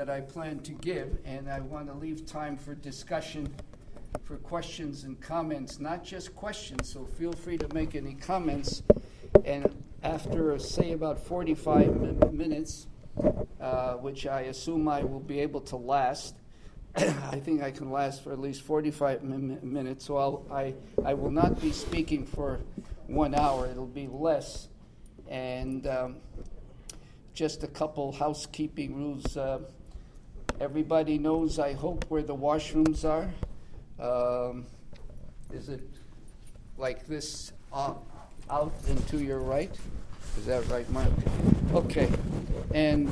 that I plan to give, and I want to leave time for discussion, for questions and comments, not just questions, so feel free to make any comments. And after, say, about 45 minutes, which I assume I will be able to last, I think I can last for at least 45 minutes, so I will not be speaking for 1 hour. It'll be less. And just a couple housekeeping rules. Everybody knows, I hope, where the washrooms are. Is it like this out and to your right? Is that right, Mark? Okay. And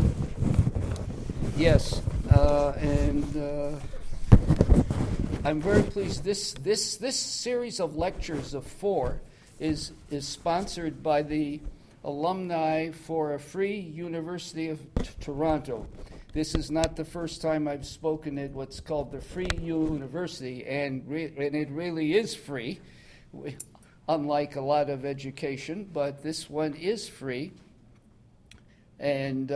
yes, and I'm very pleased. This series of lectures of 4 is sponsored by the Alumni for a Free University of Toronto. This is not the first time I've spoken at what's called the Free University, and it really is free, unlike a lot of education, but this one is free. And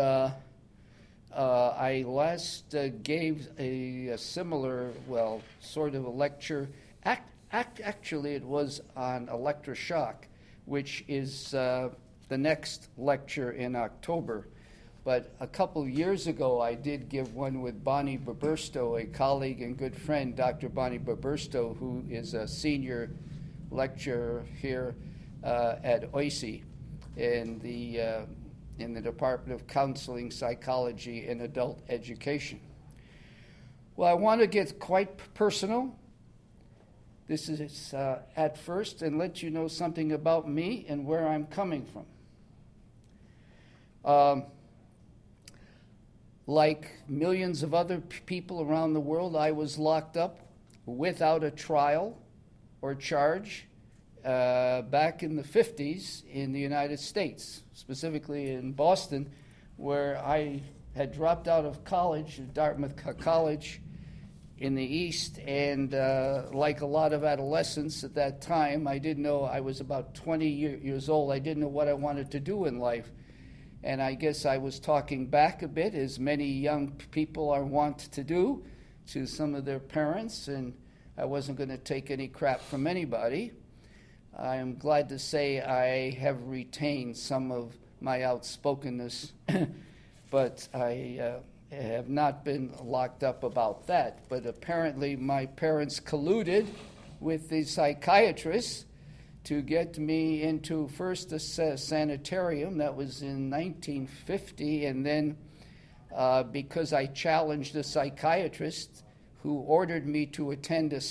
I last gave a similar, sort of a lecture. Actually, it was on electroshock, which is the next lecture in October. But a couple years ago, I did give one with Bonnie Babursto, a colleague and good friend, Dr. Bonnie Babursto, who is a senior lecturer here at OISE in the Department of Counseling, Psychology, and Adult Education. Well, I want to get quite personal. This is at first, and let you know something about me and where I'm coming from. Like millions of other people around the world, I was locked up without a trial or charge back in the 50s in the United States, specifically in Boston, where I had dropped out of college, Dartmouth College in the East, and like a lot of adolescents at that time, I didn't know. I was about 20 years old. I didn't know what I wanted to do in life. And I guess I was talking back a bit, as many young people are wont to do, to some of their parents, and I wasn't going to take any crap from anybody. I am glad to say I have retained some of my outspokenness, but I have not been locked up about that. But apparently my parents colluded with the psychiatrist to get me into first a sanitarium. That was in 1950, and then because I challenged the psychiatrist who ordered me to attend a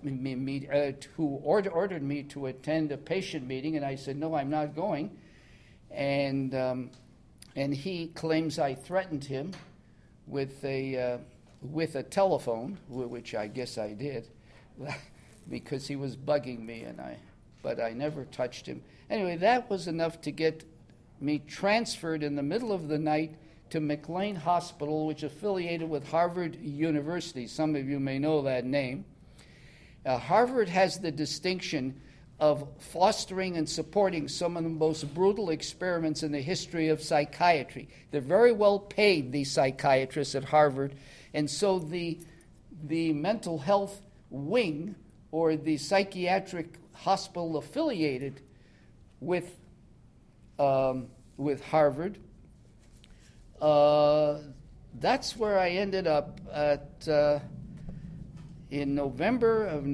ordered me to attend a patient meeting, and I said, no, I'm not going. And he claims I threatened him with a telephone, which I guess I did, because he was bugging me, but I never touched him. Anyway, that was enough to get me transferred in the middle of the night to McLean Hospital, which is affiliated with Harvard University. Some of you may know that name. Harvard has the distinction of fostering and supporting some of the most brutal experiments in the history of psychiatry. They're very well paid, these psychiatrists at Harvard, and so the mental health wing, or the psychiatric hospital affiliated with Harvard, that's where I ended up at in November of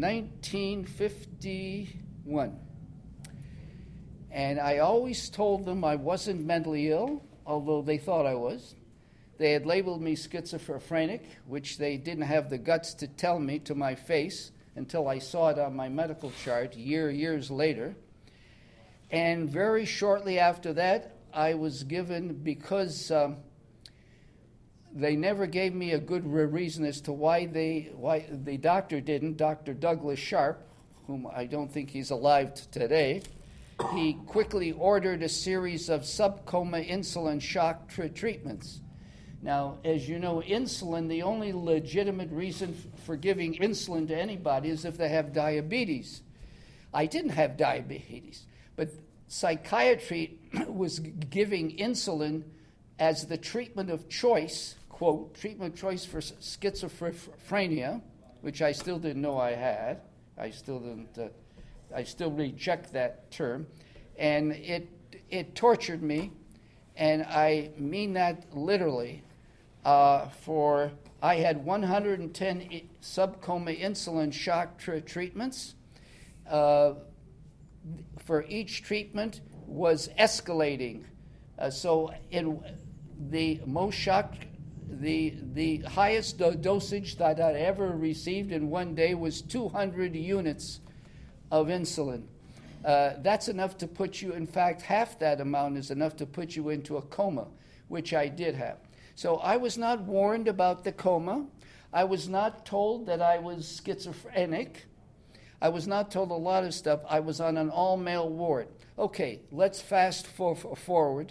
1951. And I always told them I wasn't mentally ill, although they thought I was. They had labeled me schizophrenic, which they didn't have the guts to tell me to my face until I saw it on my medical chart years later. And very shortly after that, I was given, because they never gave me a good reason as to why the doctor didn't, Dr. Douglas Sharp, whom I don't think he's alive today, he quickly ordered a series of subcoma insulin shock treatments. Now, as you know, insulin, the only legitimate reason for giving insulin to anybody is if they have diabetes. I didn't have diabetes, but psychiatry was giving insulin as the treatment of choice, quote, treatment choice for schizophrenia, which I still didn't know I had. I still reject that term. And it tortured me, and I mean that literally. I had 110 subcoma insulin shock treatments. For each treatment was escalating. So the most shock, the highest dosage that I ever received in one day was 200 units of insulin. That's enough to put you, in fact, half that amount is enough to put you into a coma, which I did have. So I was not warned about the coma. I was not told that I was schizophrenic. I was not told a lot of stuff. I was on an all-male ward. Okay, let's fast forward.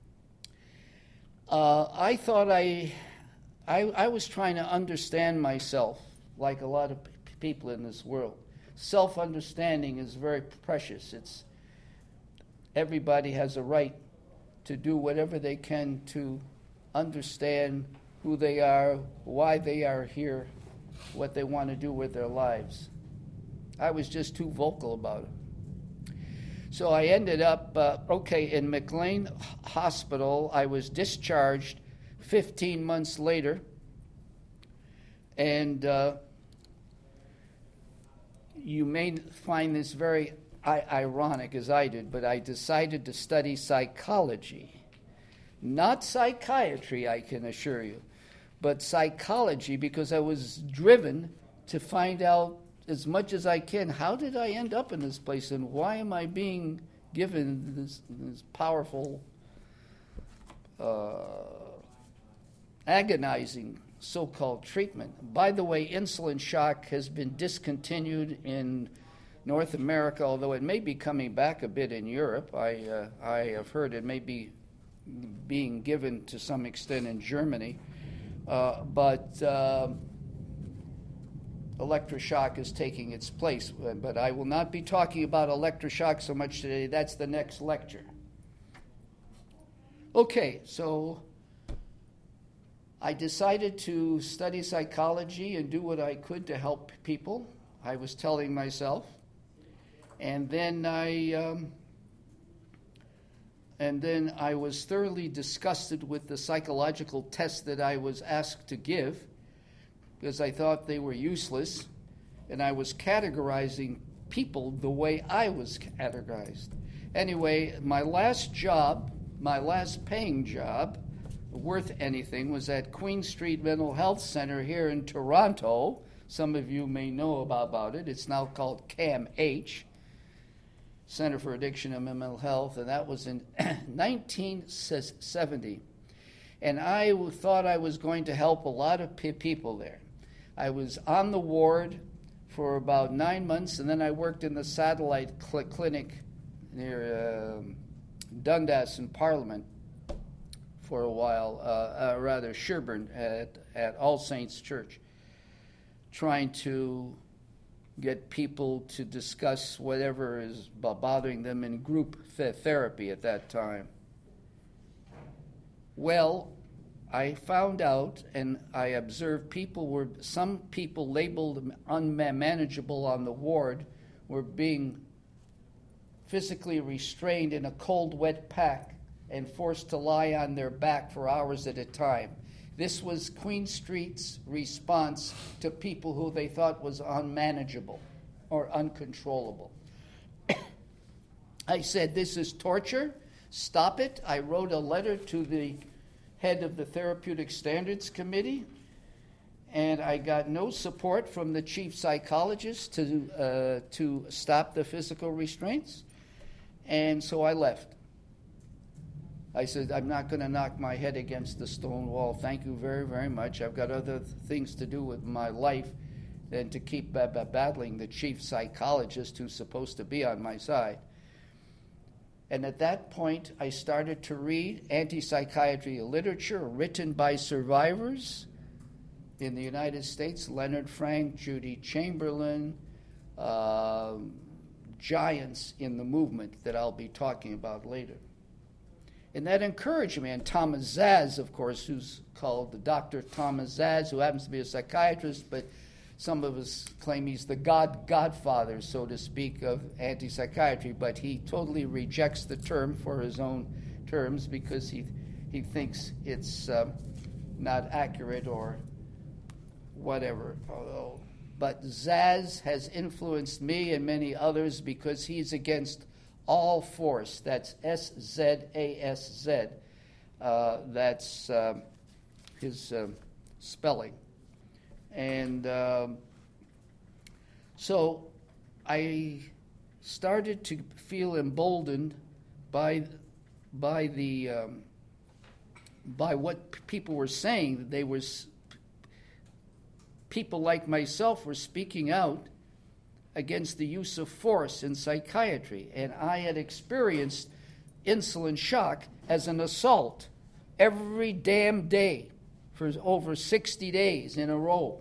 I thought I was trying to understand myself like a lot of people in this world. Self-understanding is very precious. Everybody has a right to do whatever they can to understand who they are, why they are here, what they want to do with their lives. I was just too vocal about it. So I ended up, in McLean Hospital. I was discharged 15 months later, and you may find this very ironic, as I did, but I decided to study psychology. Not psychiatry, I can assure you, but psychology, because I was driven to find out as much as I can, how did I end up in this place, and why am I being given this powerful, agonizing so-called treatment? By the way, insulin shock has been discontinued in North America, although it may be coming back a bit in Europe. I have heard it may be being given to some extent in Germany, but electroshock is taking its place. But I will not be talking about electroshock so much today. That's the next lecture. Okay, so I decided to study psychology and do what I could to help people, I was telling myself. And then I was thoroughly disgusted with the psychological tests that I was asked to give, because I thought they were useless, and I was categorizing people the way I was categorized. Anyway, my last paying job, worth anything, was at Queen Street Mental Health Center here in Toronto. Some of you may know about it. It's now called CAMH, Center for Addiction and Mental Health, and that was in 1970. And I thought I was going to help a lot of people there. I was on the ward for about 9 months, and then I worked in the satellite clinic near Dundas in Parliament for a while, Sherburn at All Saints Church, trying to get people to discuss whatever is bothering them in group therapy at that time. Well, I found out and I observed some people labeled unmanageable on the ward were being physically restrained in a cold, wet pack and forced to lie on their back for hours at a time. This was Queen Street's response to people who they thought was unmanageable or uncontrollable. I said, this is torture. Stop it. I wrote a letter to the head of the Therapeutic Standards Committee, and I got no support from the chief psychologist to stop the physical restraints, and so I left. I said, I'm not going to knock my head against the stone wall. Thank you very, very much. I've got other things to do with my life than to keep battling the chief psychologist who's supposed to be on my side. And at that point, I started to read anti-psychiatry literature written by survivors in the United States, Leonard Frank, Judy Chamberlain, giants in the movement that I'll be talking about later. And that encouraged me. And Thomas Zaz, of course, who's called Dr. Thomas Zaz, who happens to be a psychiatrist, but some of us claim he's the godfather, so to speak, of anti-psychiatry, but he totally rejects the term for his own terms because he thinks it's not accurate or whatever. But Zaz has influenced me and many others because he's against all force. That's S-Z-A-S-Z. That's his spelling. And so I started to feel emboldened by what people were saying. They were people like myself were speaking out against the use of force in psychiatry, and I had experienced insulin shock as an assault every damn day for over 60 days in a row,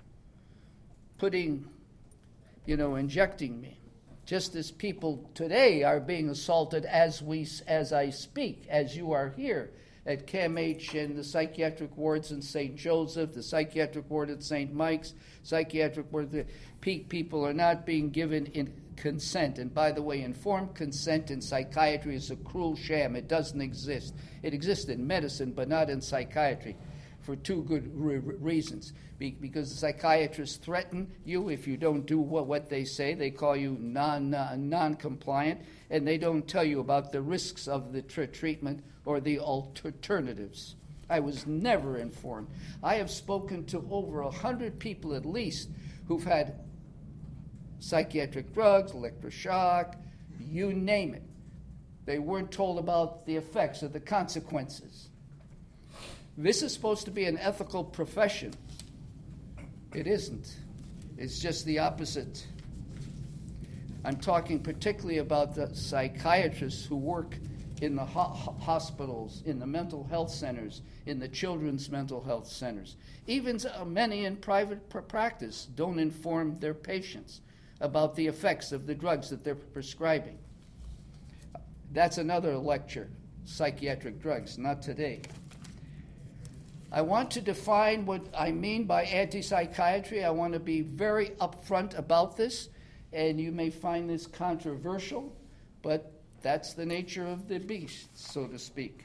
injecting me, just as people today are being assaulted as I speak, as you are here at CAMH and the psychiatric wards in St. Joseph, the psychiatric ward at St. Mike's, psychiatric ward. The people are not being given consent. And by the way, informed consent in psychiatry is a cruel sham. It doesn't exist. It exists in medicine, but not in psychiatry, for two good reasons. Because the psychiatrists threaten you if you don't do what they say. They call you non-compliant, and they don't tell you about the risks of the treatment or the alternatives. I was never informed. I have spoken to over 100 people at least who've had psychiatric drugs, electroshock, you name it. They weren't told about the effects or the consequences. This is supposed to be an ethical profession. It isn't. It's just the opposite. I'm talking particularly about the psychiatrists who work in the hospitals, in the mental health centers, in the children's mental health centers. Even many in private practice don't inform their patients about the effects of the drugs that they're prescribing. That's another lecture, psychiatric drugs, not today. I want to define what I mean by anti-psychiatry. I want to be very upfront about this, and you may find this controversial, but that's the nature of the beast, so to speak.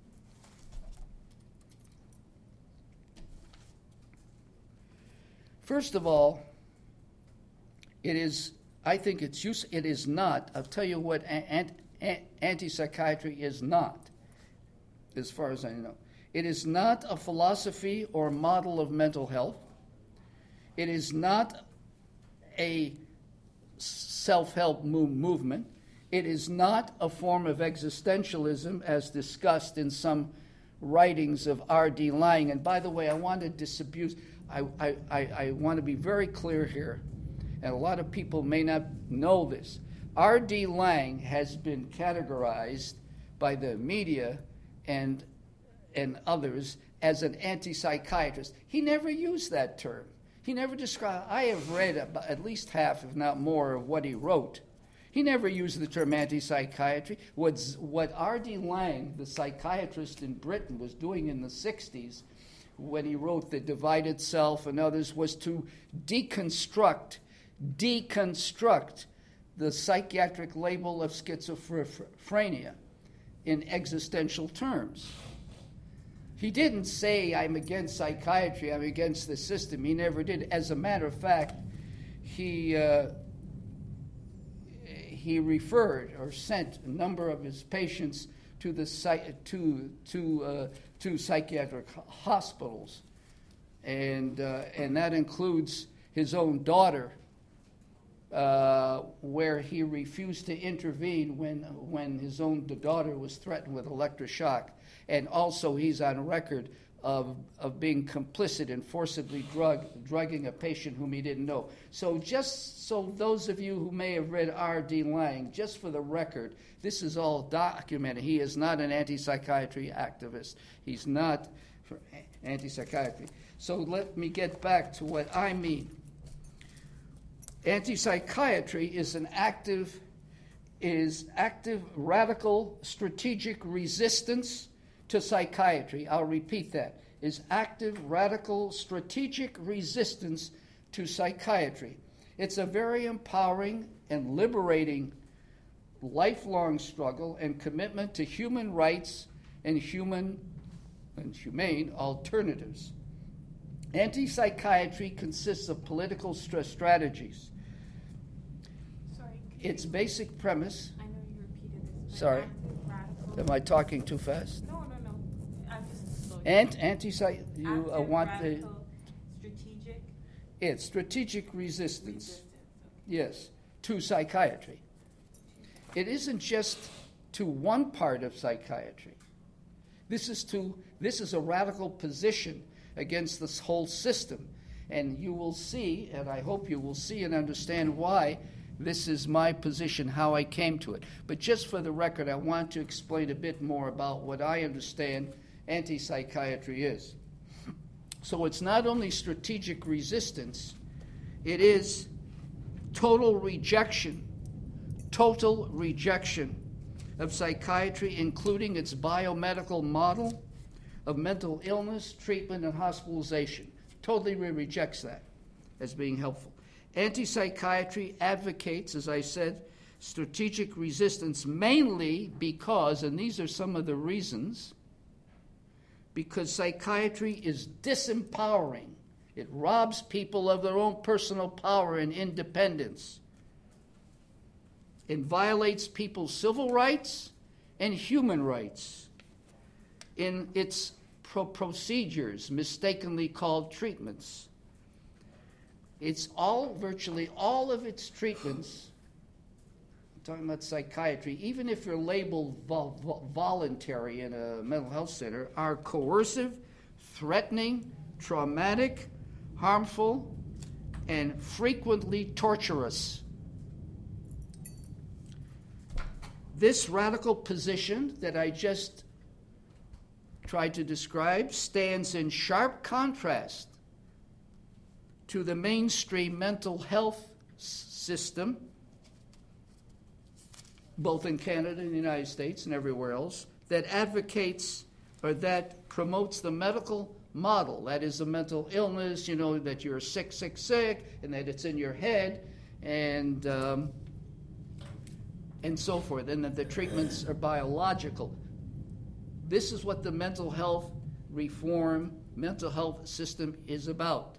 First of all, it is not. I'll tell you what anti-psychiatry is not, as far as I know. It is not a philosophy or model of mental health. It is not a self-help movement. It is not a form of existentialism as discussed in some writings of R.D. Laing. And by the way, I want to disabuse. I want to be very clear here, and a lot of people may not know this. R.D. Laing has been categorized by the media and others as an anti-psychiatrist. He never used that term. He never described. I have read at least half, if not more, of what he wrote. He never used the term anti-psychiatry. What R.D. Laing, the psychiatrist in Britain, was doing in the 60s when he wrote The Divided Self and others was to deconstruct the psychiatric label of schizophrenia in existential terms. He didn't say, I'm against psychiatry, I'm against the system. He never did. As a matter of fact, he referred or sent a number of his patients to the to psychiatric hospitals, and that includes his own daughter, where he refused to intervene when his own daughter was threatened with electroshock, and also he's on record of being complicit in forcibly drugging a patient whom he didn't know. So just so those of you who may have read R.D. Laing, just for the record, this is all documented. He is not an anti-psychiatry activist. He's not for anti-psychiatry. So let me get back to what I mean. Anti-psychiatry is an active is active, radical, strategic resistance to psychiatry. I'll repeat that. Is active, radical, strategic resistance to psychiatry. It's a very empowering and liberating lifelong struggle and commitment to human rights and humane alternatives. Anti-psychiatry consists of political strategies. Sorry. Its basic premise. I know you repeated this. Sorry. Active, radical. Am I talking too fast? No. I'm just slowing. You Active, want radical, strategic. It's strategic resistance. Okay. Yes, to psychiatry. It isn't just to one part of psychiatry. This is a radical position against this whole system. And you will see, and I hope you will see and understand why this is my position, how I came to it. But just for the record, I want to explain a bit more about what I understand anti-psychiatry is. So it's not only strategic resistance, it is total rejection of psychiatry, including its biomedical model of mental illness, treatment, and hospitalization. Totally rejects that as being helpful. Anti-psychiatry advocates, as I said, strategic resistance mainly because, and these are some of the reasons, because psychiatry is disempowering. It robs people of their own personal power and independence. It violates people's civil rights and human rights in its procedures, mistakenly called treatments. It's virtually all of its treatments, I'm talking about psychiatry, even if you're labeled voluntary in a mental health center, are coercive, threatening, traumatic, harmful, and frequently torturous. This radical position that I just tried to describe stands in sharp contrast to the mainstream mental health system, both in Canada and the United States and everywhere else, that advocates or that promotes the medical model. That is a mental illness, that you're sick, and that it's in your head, and so forth, and that the treatments are biological. This is what the mental health system is about.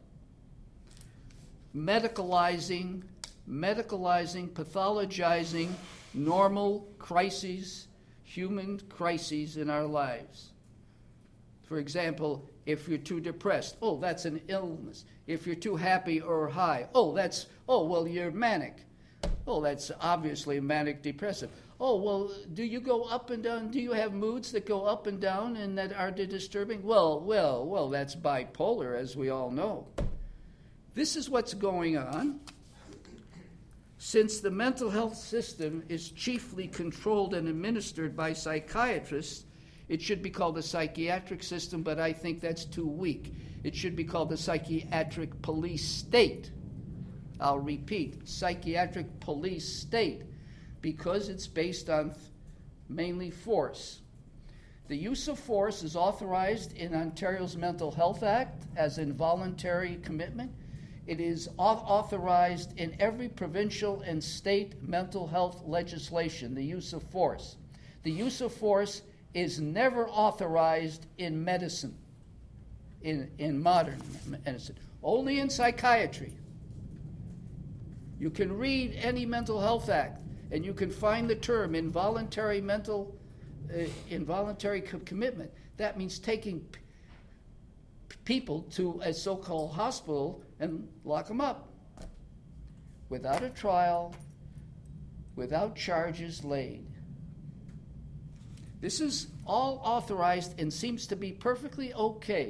Medicalizing, pathologizing normal crises, human crises in our lives. For example, if you're too depressed, that's an illness. If you're too happy or high, you're manic. That's obviously manic depressive. Do you go up and down? Do you have moods that go up and down and that are disturbing? Well, that's bipolar, as we all know. This is what's going on. Since the mental health system is chiefly controlled and administered by psychiatrists, it should be called the psychiatric system, but I think that's too weak. It should be called the psychiatric police state. I'll repeat, psychiatric police state, because it's based on mainly force. The use of force is authorized in Ontario's Mental Health Act as involuntary commitment. It is authorized in every provincial and state mental health legislation, the use of force. The use of force is never authorized in medicine, in modern medicine, only in psychiatry. You can read any mental health act, and you can find the term involuntary commitment. That means taking people to a so-called hospital and lock them up without a trial, without charges laid. This is all authorized and seems to be perfectly okay.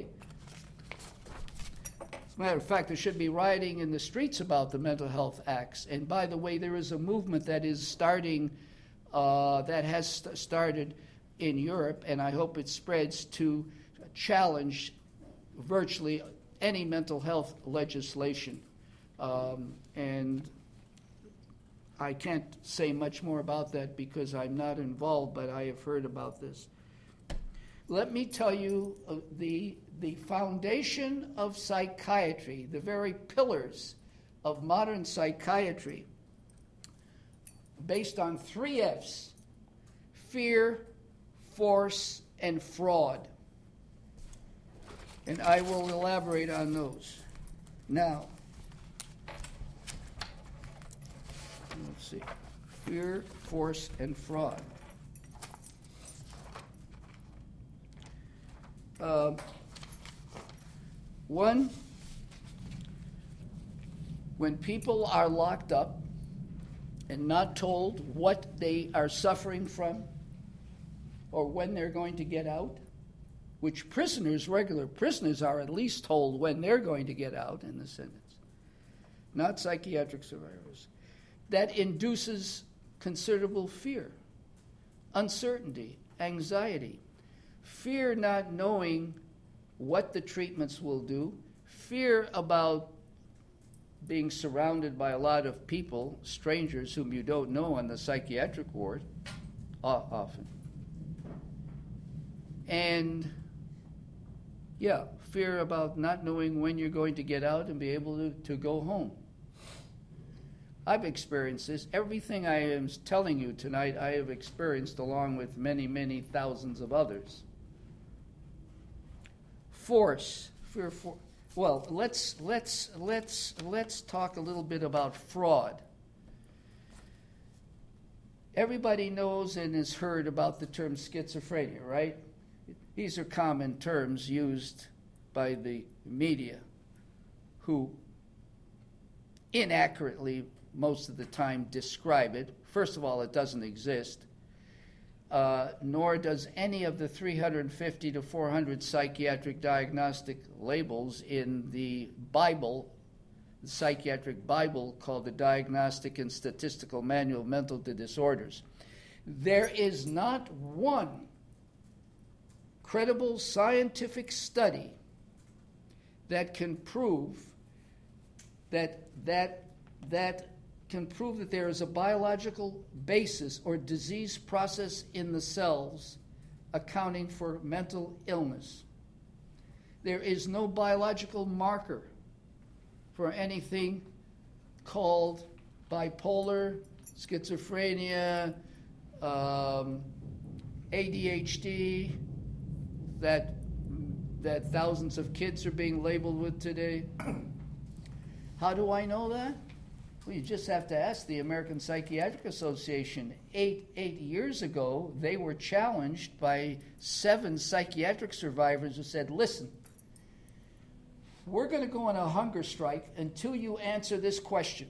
As a matter of fact, there should be rioting in the streets about the mental health acts. And by the way, there is a movement that is starting, that has started in Europe, and I hope it spreads to challenge virtually any mental health legislation. And I can't say much more about that because I'm not involved, but I have heard about this. Let me tell you the foundation of psychiatry, the very pillars of modern psychiatry, based on 3 F's: fear, force, and fraud. And I will elaborate on those. Now, let's see. Fear, force, and fraud. One, when people are locked up and not told what they are suffering from or when they're going to get out, which regular prisoners are at least told when they're going to get out in the sentence, not psychiatric survivors, that induces considerable fear, uncertainty, anxiety, fear not knowing what the treatments will do, fear about being surrounded by a lot of people, strangers whom you don't know on the psychiatric ward, often. And, fear about not knowing when you're going to get out and be able to go home. I've experienced this. Everything I am telling you tonight, I have experienced along with many, many thousands of others. Force, fear, well, let's talk a little bit about fraud. Everybody knows and has heard about the term schizophrenia, right? These are common terms used by the media, who inaccurately most of the time describe it. First of all, it doesn't exist, nor does any of the 350 to 400 psychiatric diagnostic labels in the Bible, the psychiatric Bible called the Diagnostic and Statistical Manual of Mental Disorders. There is not one credible scientific study that can prove that there is a biological basis or disease process in the cells accounting for mental illness. There is no biological marker for anything called bipolar, schizophrenia, ADHD, that thousands of kids are being labeled with today. How do I know that? Well, you just have to ask the American Psychiatric Association. Eight years ago, they were challenged by 7 psychiatric survivors who said, listen, we're going to go on a hunger strike until you answer this question.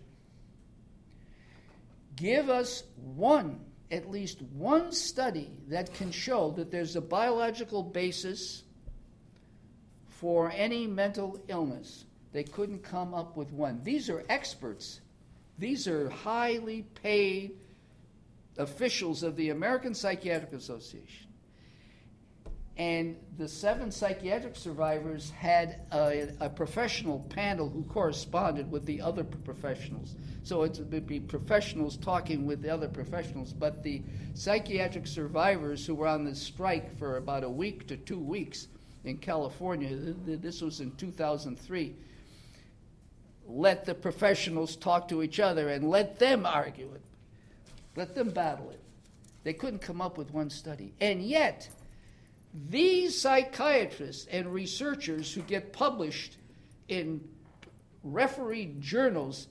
Give us at least one study that can show that there's a biological basis for any mental illness. They couldn't come up with one. These are experts. These are highly paid officials of the American Psychiatric Association. And the 7 psychiatric survivors had a professional panel who corresponded with the other professionals. So it would be professionals talking with the other professionals. But the psychiatric survivors who were on the strike for about a week to 2 weeks in California, this was in 2003, let the professionals talk to each other and let them argue it. Let them battle it. They couldn't come up with one study. And yet, these psychiatrists and researchers who get published in refereed journals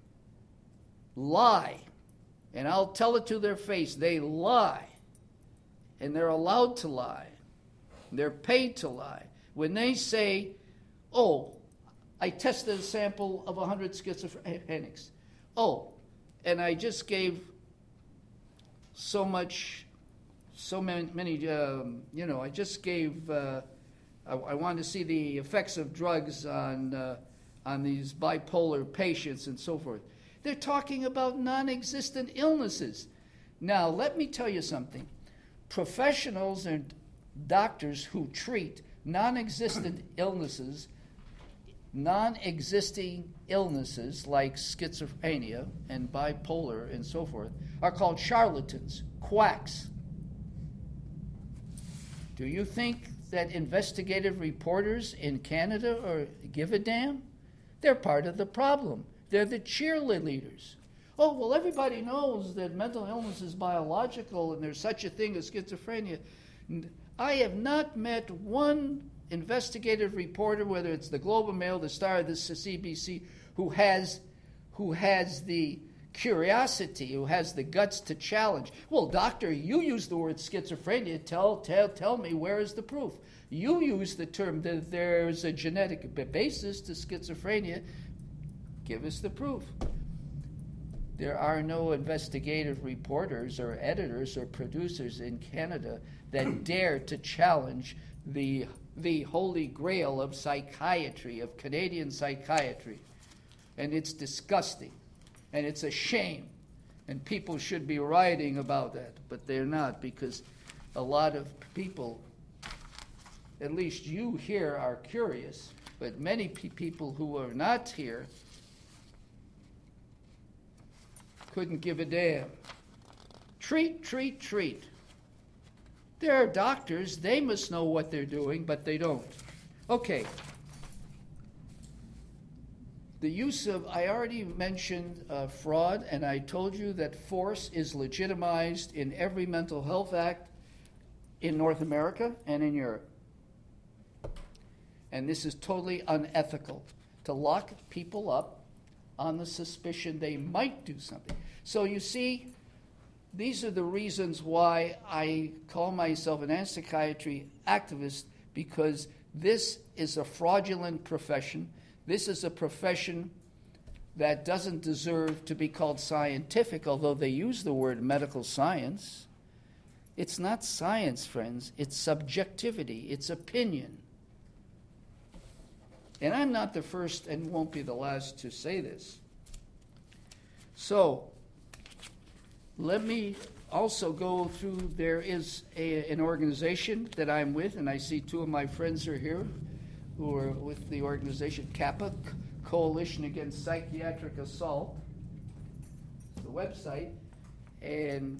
lie. And I'll tell it to their face. They lie. And they're allowed to lie. They're paid to lie. When they say, I tested a sample of 100 schizophrenics. And I just gave so many, I just gave, I wanted to see the effects of drugs on these bipolar patients and so forth. They're talking about non-existent illnesses. Now, let me tell you something. Professionals and doctors who treat non-existent illnesses non-existing illnesses like schizophrenia and bipolar and so forth are called charlatans, quacks. Do you think that investigative reporters in Canada give a damn? They're part of the problem. They're the cheerleaders. Oh, well, everybody knows that mental illness is biological and there's such a thing as schizophrenia. I have not met one investigative reporter, whether it's the Globe and Mail, the Star, the CBC, who has the curiosity, who has the guts to challenge. Well, doctor, you use the word schizophrenia. Tell me, where is the proof? You use the term that there's a genetic basis to schizophrenia. Give us the proof. There are no investigative reporters or editors or producers in Canada that dare to challenge the holy grail of psychiatry, of Canadian psychiatry. And it's disgusting. And it's a shame. And people should be writing about that. But they're not, because a lot of people, at least you here, are curious. But many people who are not here couldn't give a damn. Treat. There are doctors, they must know what they're doing, but they don't. Okay. The use of, I already mentioned fraud, and I told you that force is legitimized in every mental health act in North America and in Europe. And this is totally unethical, to lock people up on the suspicion they might do something. So you see, these are the reasons why I call myself an anti-psychiatry activist, because this is a fraudulent profession. This is a profession that doesn't deserve to be called scientific, although they use the word medical science. It's not science, friends. It's subjectivity. It's opinion. And I'm not the first and won't be the last to say this. So, let me also go through, there is an organization that I'm with, and I see two of my friends are here who are with the organization CAPA, Coalition Against Psychiatric Assault. It's the website. And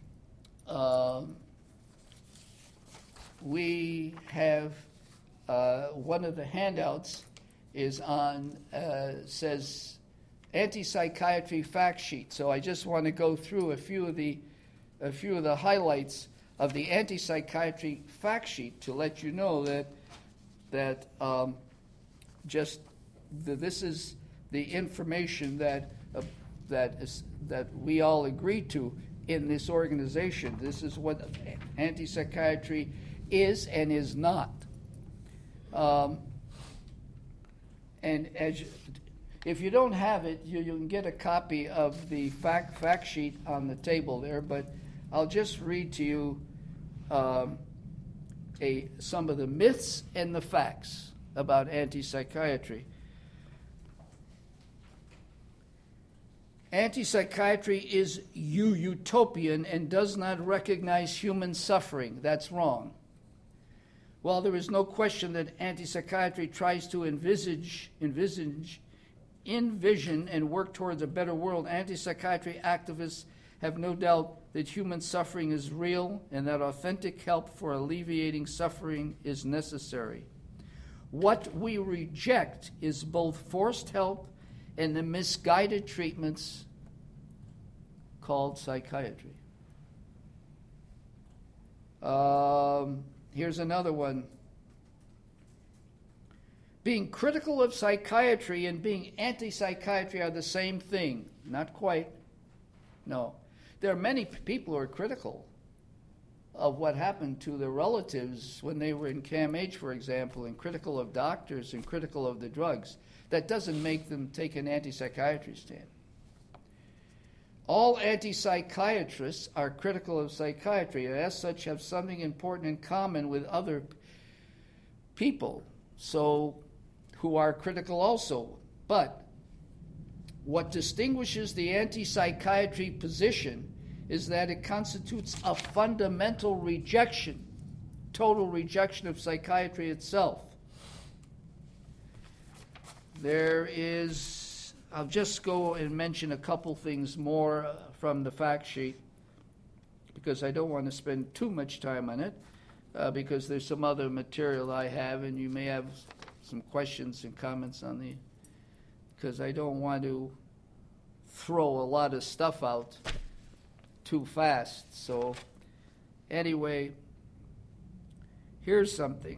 we have one of the handouts is on, says anti-psychiatry fact sheet. So I just want to go through a few of the highlights of the anti-psychiatry fact sheet to let you know that this is the information that we all agreed to in this organization. This is what anti-psychiatry is and is not. And if you don't have it, you can get a copy of the fact sheet on the table there, but I'll just read to you some of the myths and the facts about anti-psychiatry. Anti-psychiatry is utopian and does not recognize human suffering. That's wrong. While there is no question that anti-psychiatry tries to envision and work towards a better world, anti-psychiatry activists have no doubt that human suffering is real and that authentic help for alleviating suffering is necessary. What we reject is both forced help and the misguided treatments called psychiatry. Here's another one. Being critical of psychiatry and being anti-psychiatry are the same thing. Not quite. No. There are many people who are critical of what happened to their relatives when they were in CAMH, for example, and critical of doctors and critical of the drugs. That doesn't make them take an anti-psychiatry stand. All anti-psychiatrists are critical of psychiatry and as such have something important in common with other people who are critical also. But what distinguishes the anti-psychiatry position is that it constitutes a fundamental rejection, total rejection of psychiatry itself. I'll just go and mention a couple things more from the fact sheet, because I don't want to spend too much time on it, because there's some other material I have, and you may have some questions and comments on because I don't want to throw a lot of stuff out too fast. So anyway, here's something.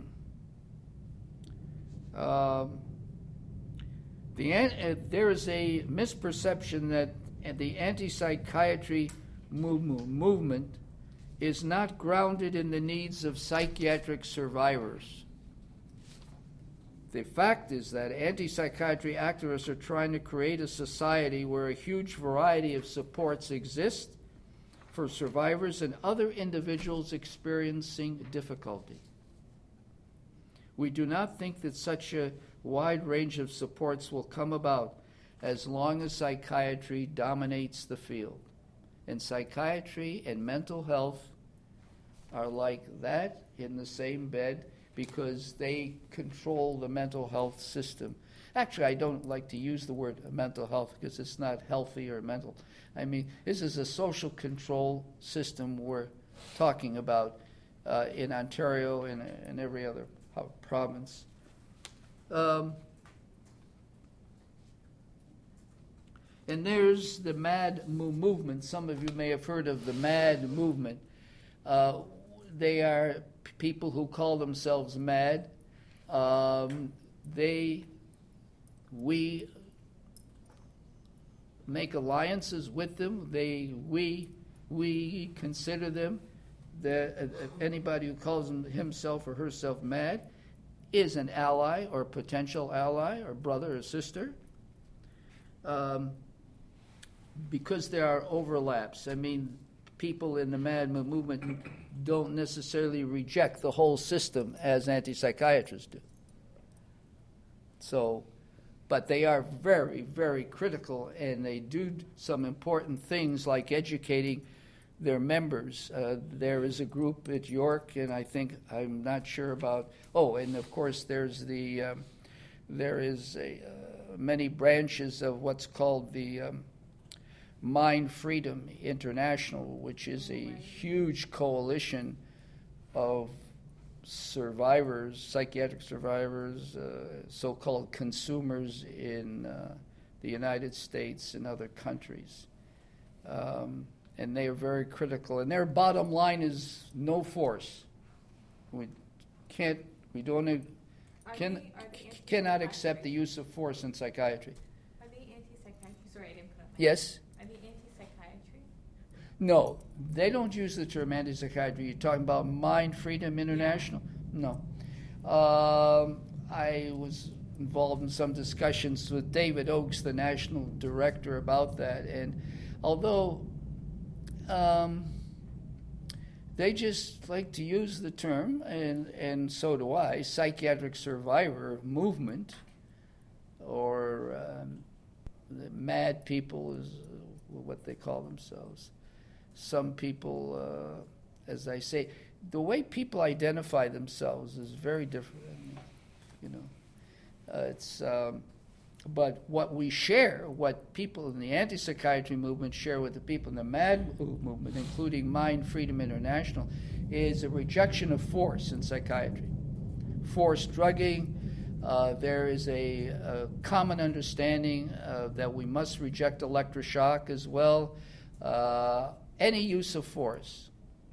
There is a misperception that the anti-psychiatry movement is not grounded in the needs of psychiatric survivors. The fact is that anti-psychiatry activists are trying to create a society where a huge variety of supports exist for survivors and other individuals experiencing difficulty. We do not think that such a wide range of supports will come about as long as psychiatry dominates the field. And psychiatry and mental health are like that in the same bed because they control the mental health system. Actually, I don't like to use the word mental health because it's not healthy or mental. I mean, this is a social control system we're talking about in Ontario and every other province. And there's the MAD movement. Some of you may have heard of the MAD movement. They are people who call themselves MAD. We make alliances with them. We consider them that anybody who calls himself or herself MAD is an ally or potential ally or brother or sister. Because there are overlaps. I mean, people in the MAD movement don't necessarily reject the whole system as anti-psychiatrists do. So, but they are very, very critical, and they do some important things like educating their members. There is a group at York, and I'm not sure about. Oh, and of course there is many branches of what's called the Mind Freedom International, which is a huge coalition of survivors, psychiatric survivors, so-called consumers in the United States and other countries. And they are very critical. And their bottom line is no force. Cannot accept the use of force in psychiatry. Are they anti-psychiatry? Sorry, I didn't put up my Yes? Are they anti-psychiatry? No, they don't use the term anti-psychiatry. You're talking about Mind Freedom International? Yeah. No. I was involved in some discussions with David Oakes, the national director, about that. And although they just like to use the term, and so do I, psychiatric survivor movement, or the MAD people is what they call themselves. Some people, as I say, the way people identify themselves is very different. But what we share, what people in the anti-psychiatry movement share with the people in the MAD movement, including Mind Freedom International, is a rejection of force in psychiatry. Forced drugging. There is a common understanding that we must reject electroshock as well. Any use of force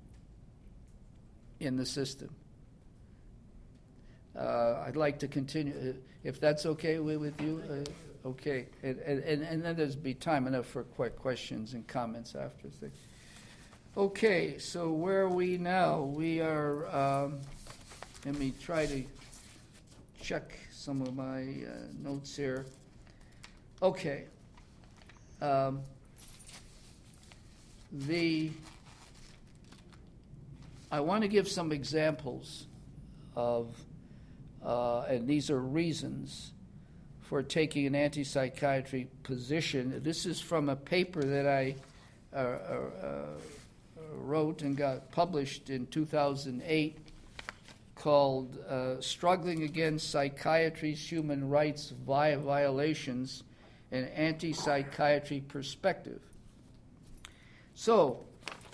in the system. I'd like to continue, if that's okay with you. Okay, and then there's be time enough for quick questions and comments after. Okay, so where are we now? We are, let me try to check some of my notes here. Okay. I want to give some examples of and these are reasons for taking an anti-psychiatry position. This is from a paper that I wrote and got published in 2008 called Struggling Against Psychiatry's Human Rights Violations, an Anti-Psychiatry Perspective. So,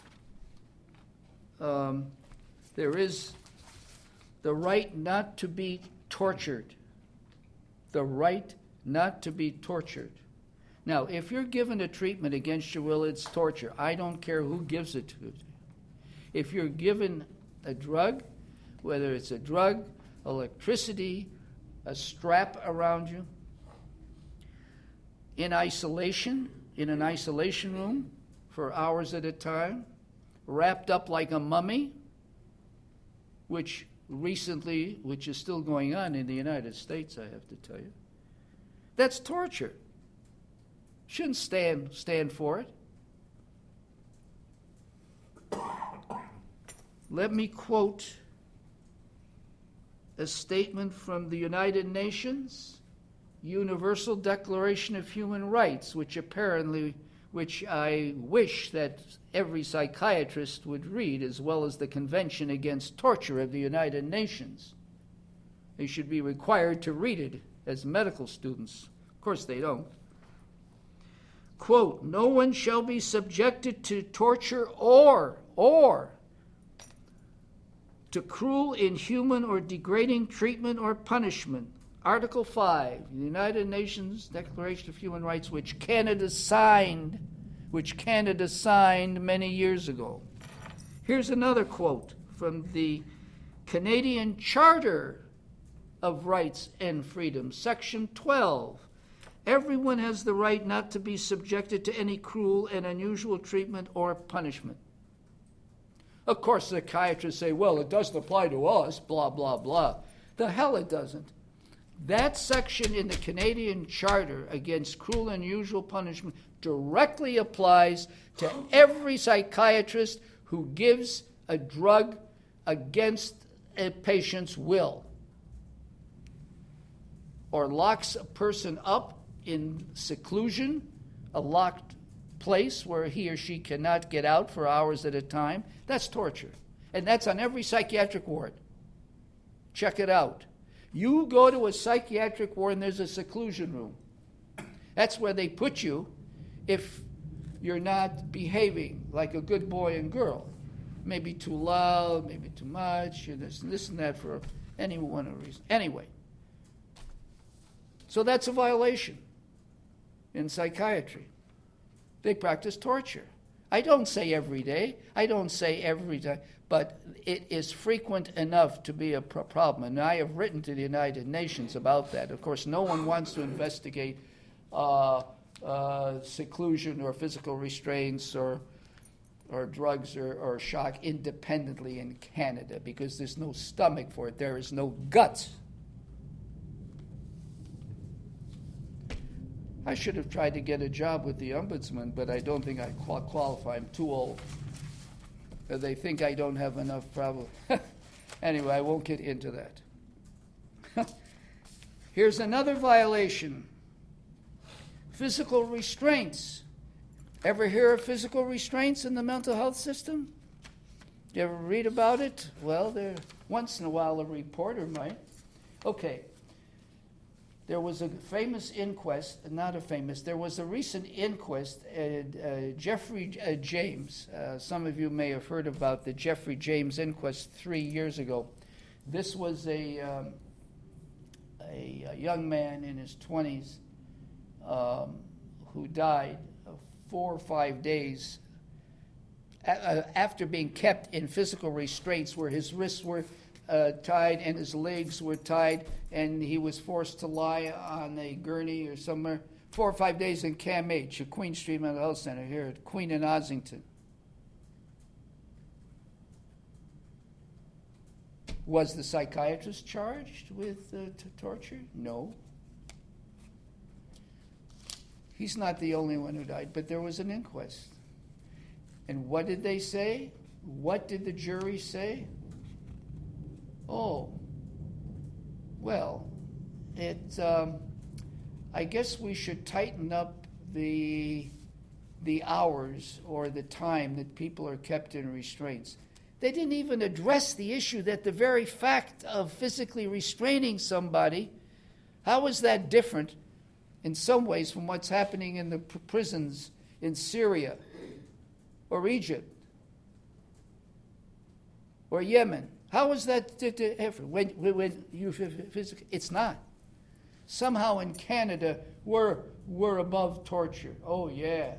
there is the right not to be tortured. The right not to be tortured. Now, if you're given a treatment against your will, it's torture. I don't care who gives it to you. If you're given a drug, whether it's a drug, electricity, a strap around you, in isolation, in an isolation room for hours at a time, wrapped up like a mummy, which is still going on in the United States, I have to tell you, that's torture. Shouldn't stand for it. Let me quote a statement from the United Nations Universal Declaration of Human Rights, which I wish that every psychiatrist would read, as well as the Convention Against Torture of the United Nations. They should be required to read it as medical students. Of course they don't. Quote, "No one shall be subjected to torture or to cruel, inhuman, or degrading treatment or punishment." Article 5, the United Nations Declaration of Human Rights, which Canada signed many years ago. Here's another quote from the Canadian Charter of Rights and Freedoms, Section 12. "Everyone has the right not to be subjected to any cruel and unusual treatment or punishment." Of course, psychiatrists say, well, it doesn't apply to us, blah, blah, blah. The hell it doesn't. That section in the Canadian Charter against cruel and unusual punishment directly applies to every psychiatrist who gives a drug against a patient's will or locks a person up in seclusion, a locked place where he or she cannot get out for hours at a time. That's torture. And that's on every psychiatric ward. Check it out. You go to a psychiatric ward and there's a seclusion room. That's where they put you if you're not behaving like a good boy and girl. Maybe too loud, maybe too much, and this and that for any one reason. Anyway, so that's a violation in psychiatry. They practice torture. I don't say every day, I don't say every time, but it is frequent enough to be a problem. And I have written to the United Nations about that. Of course, no one wants to investigate seclusion or physical restraints or drugs or shock independently in Canada because there's no stomach for it. There is no guts. I should have tried to get a job with the ombudsman, but I don't think I qualify. I'm too old. They think I don't have enough problem. Anyway, I won't get into that. Here's another violation. Physical restraints. Ever hear of physical restraints in the mental health system? You ever read about it? Well, once in a while a reporter might. Okay. There was a famous inquest, there was a recent inquest at Jeffrey James. Some of you may have heard about the Jeffrey James inquest 3 years ago. This was a young man in his 20s who died 4 or 5 days after being kept in physical restraints where his wrists were tied and his legs were tied, and he was forced to lie on a gurney or somewhere 4 or 5 days in CAMH, at Queen Street Mental Health Center here at Queen and Ossington. Was the psychiatrist charged with torture? No. He's not the only one who died, but there was an inquest. And what did they say? What did the jury say? Oh, well, I guess we should tighten up the hours or the time that people are kept in restraints. They didn't even address the issue that the very fact of physically restraining somebody, how is that different in some ways from what's happening in the prisons in Syria or Egypt or Yemen? How is that different? When you physically, it's not. Somehow in Canada, we're above torture. Oh, yeah.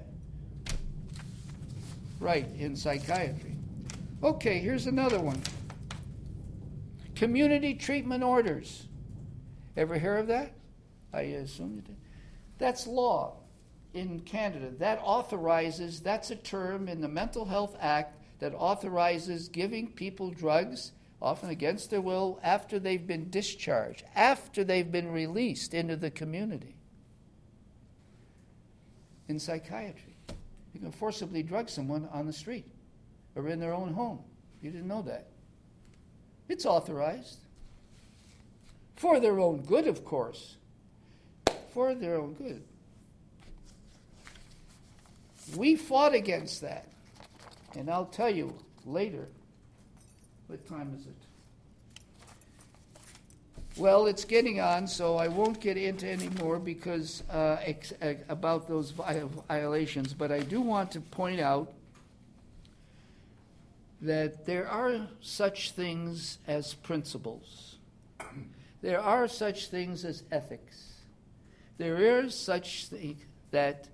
Right, in psychiatry. Okay, here's another one. Community treatment orders. Ever hear of that? I assume you did. That's law in Canada. That's a term in the Mental Health Act that authorizes giving people drugs, often against their will, after they've been discharged, after they've been released into the community. In psychiatry, you can forcibly drug someone on the street or in their own home. You didn't know that. It's authorized. For their own good, of course. For their own good. We fought against that. And I'll tell you later. What time is it? Well, it's getting on, so I won't get into any more because about those violations. But I do want to point out that there are such things as principles. There are such things as ethics. There is such thing that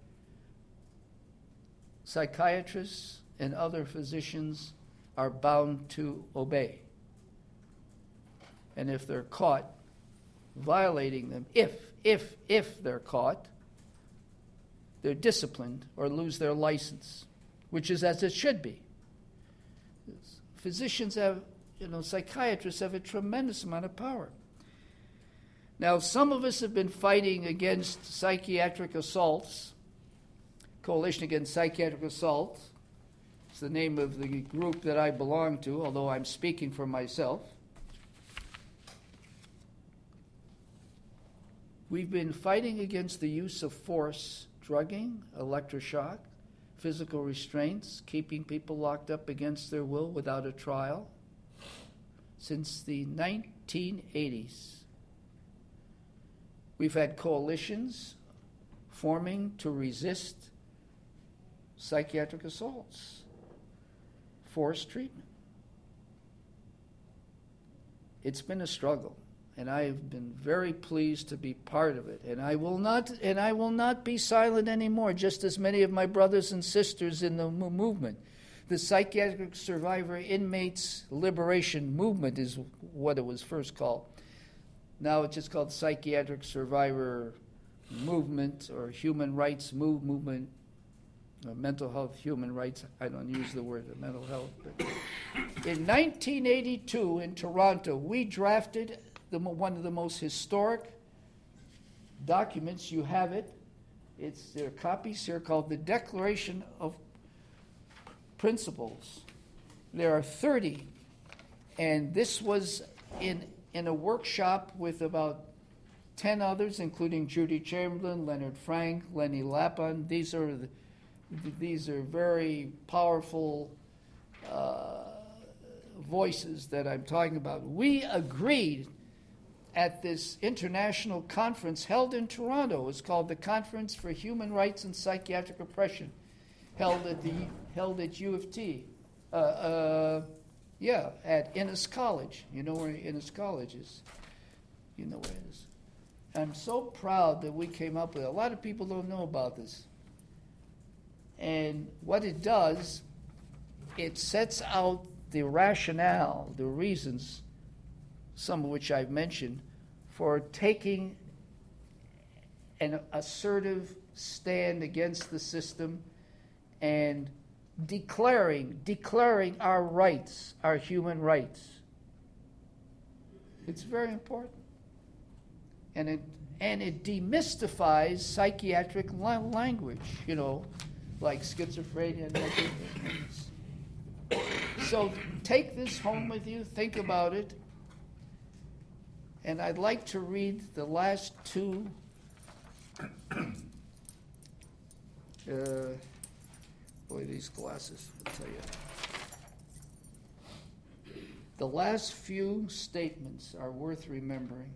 psychiatrists and other physicians are bound to obey. And if they're caught violating them, if they're caught, they're disciplined or lose their license, which is as it should be. Physicians have, psychiatrists have a tremendous amount of power. Now, some of us have been fighting against psychiatric assaults. Coalition Against Psychiatric Assault. It's the name of the group that I belong to, although I'm speaking for myself. We've been fighting against the use of force, drugging, electroshock, physical restraints, keeping people locked up against their will without a trial since the 1980s. We've had coalitions forming to resist psychiatric assaults, forced treatment. It's been a struggle, and I have been very pleased to be part of it. And I will not be silent anymore, just as many of my brothers and sisters in the movement. The Psychiatric Survivor Inmates Liberation Movement is what it was first called. Now it's just called Psychiatric Survivor Movement or Human Rights Movement, or Mental Health, Human Rights. I don't use the word mental health. But in 1982 in Toronto, we drafted one of the most historic documents. You have it. There are copies here called the Declaration of Principles. There are 30, and this was in a workshop with about 10 others, including Judy Chamberlain, Leonard Frank, Lenny Lapin. These are very powerful voices that I'm talking about. We agreed at this international conference held in Toronto. It was called the Conference for Human Rights and Psychiatric Oppression, held at U of T. At Innis College. You know where Innis College is. You know where it is. I'm so proud that we came up with it. A lot of people don't know about this. And what it does, it sets out the rationale, the reasons, some of which I've mentioned, for taking an assertive stand against the system and declaring our rights, our human rights. It's very important. And it demystifies psychiatric language, like schizophrenia and other things. So take this home with you, think about it. And I'd like to read the last two boy, these glasses, I'll tell you. The last few statements are worth remembering.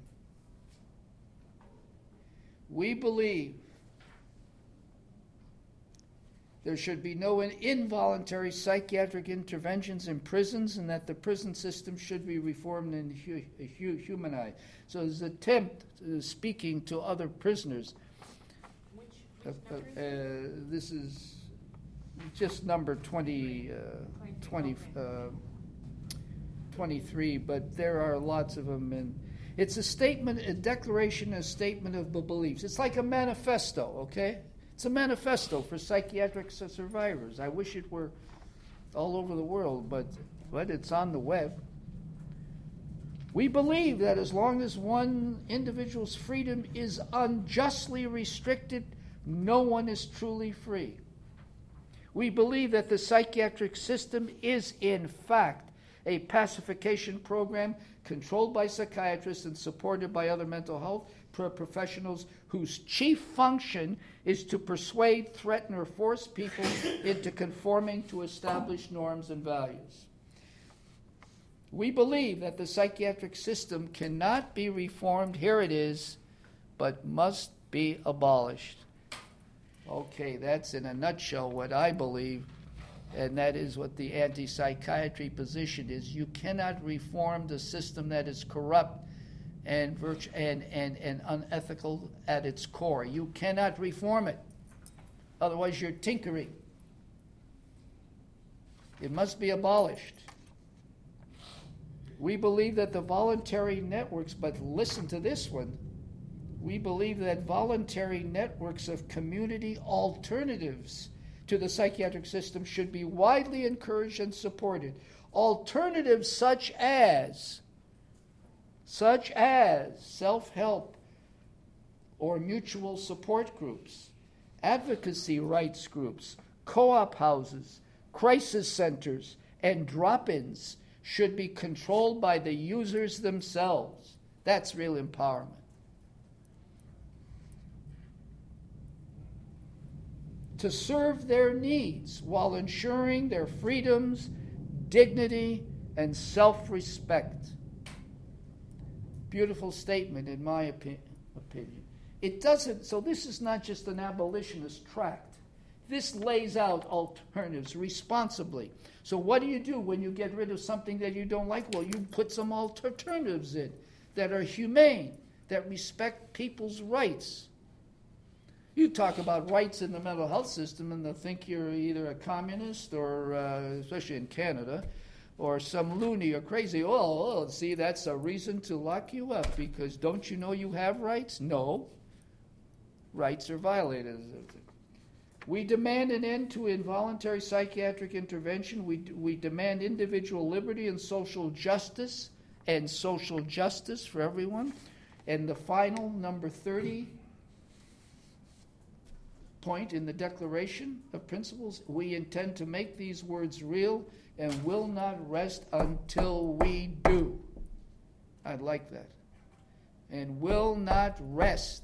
We believe there should be no involuntary psychiatric interventions in prisons, and that the prison system should be reformed and humanized. So there's an attempt speaking to other prisoners. Which number? This is just number 23, but there are lots of them. And it's a statement, a declaration, a statement of the beliefs. It's like a manifesto, okay? It's a manifesto for psychiatric survivors. I wish it were all over the world, but it's on the web. We believe that as long as one individual's freedom is unjustly restricted, no one is truly free. We believe that the psychiatric system is, in fact, a pacification program controlled by psychiatrists and supported by other mental health professionals whose chief function is to persuade, threaten, or force people into conforming to established norms and values. We believe that the psychiatric system cannot be reformed, here it is, but must be abolished. Okay, that's in a nutshell what I believe, and that is what the anti-psychiatry position is. You cannot reform the system that is corrupt and unethical at its core. You cannot reform it. Otherwise, you're tinkering. It must be abolished. We believe that the voluntary networks, but listen to this one, we believe that voluntary networks of community alternatives to the psychiatric system should be widely encouraged and supported. Alternatives such as self-help or mutual support groups, advocacy rights groups, co-op houses, crisis centers, and drop-ins should be controlled by the users themselves. That's real empowerment. To serve their needs while ensuring their freedoms, dignity, and self-respect. Beautiful statement, in my opinion. It doesn't, so this is not just an abolitionist tract. This lays out alternatives responsibly. So what do you do when you get rid of something that you don't like? Well, you put some alternatives in that are humane, that respect people's rights. You talk about rights in the mental health system and they'll think you're either a communist or, especially in Canada, or some loony or crazy. Oh, see, that's a reason to lock you up because don't you know you have rights? No. Rights are violated. We demand an end to involuntary psychiatric intervention. We demand individual liberty and social justice for everyone. And the final, number 30 point in the Declaration of Principles, we intend to make these words real and will not rest until we do. I'd like that. And will not rest.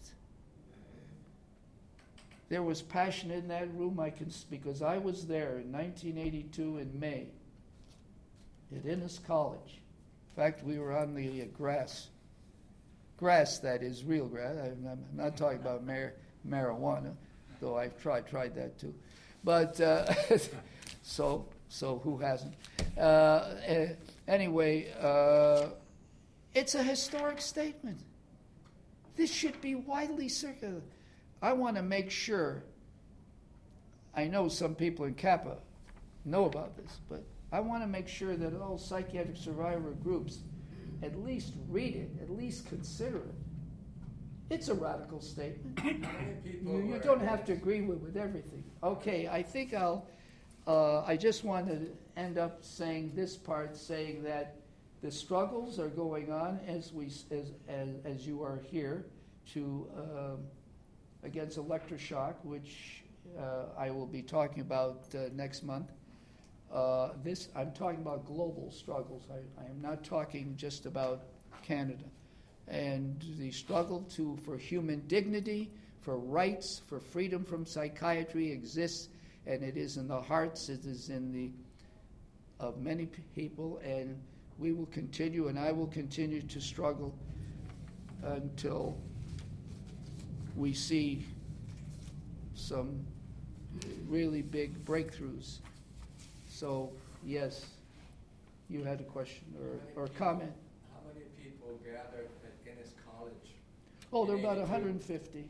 There was passion in that room, because I was there in 1982 in May at Innis College. In fact, we were on the grass. Grass, that is real grass. I'm not talking about marijuana, though I've tried that too. But so who hasn't? Anyway, it's a historic statement. This should be widely circulated. I want to make sure, I know some people in Kappa know about this, but I want to make sure that all psychiatric survivor groups at least read it, at least consider it. It's a radical statement. You don't have to agree with everything. Okay, I think I just want to end up saying this part, saying that the struggles are going on as you are here to against electroshock, which I will be talking about next month. I'm talking about global struggles. I am not talking just about Canada. And the struggle for human dignity, for rights, for freedom from psychiatry exists, and it is in the hearts, it is of many people, and we will continue, and I will continue to struggle until we see some really big breakthroughs. So, yes, you had a question or comment. How many people gathered at Guinness College? Oh, there are about 150.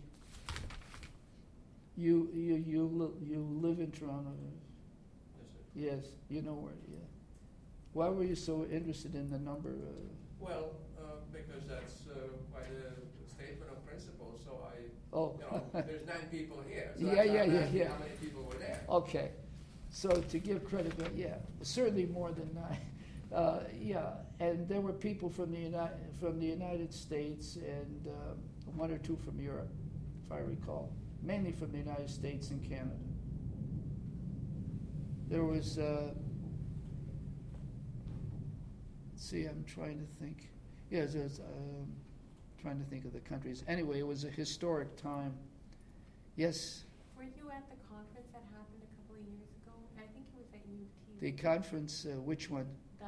You live in Toronto. Yes, you know where. Yeah. Why were you so interested in the number? Well, because that's quite a statement of principle. So Oh. There's 9 people here. So Yeah. How many people were there? Okay, so to give credit, yeah, certainly more than 9. Yeah, and there were people from the United States and 1 or 2 from Europe, if I recall, mainly from the United States and Canada. There was, let's see, I'm trying to think. Yeah, there's, trying to think of the countries. Anyway, it was a historic time. Yes? Were you at the conference that happened a couple of years ago? I think it was at U of T. The conference, which one? The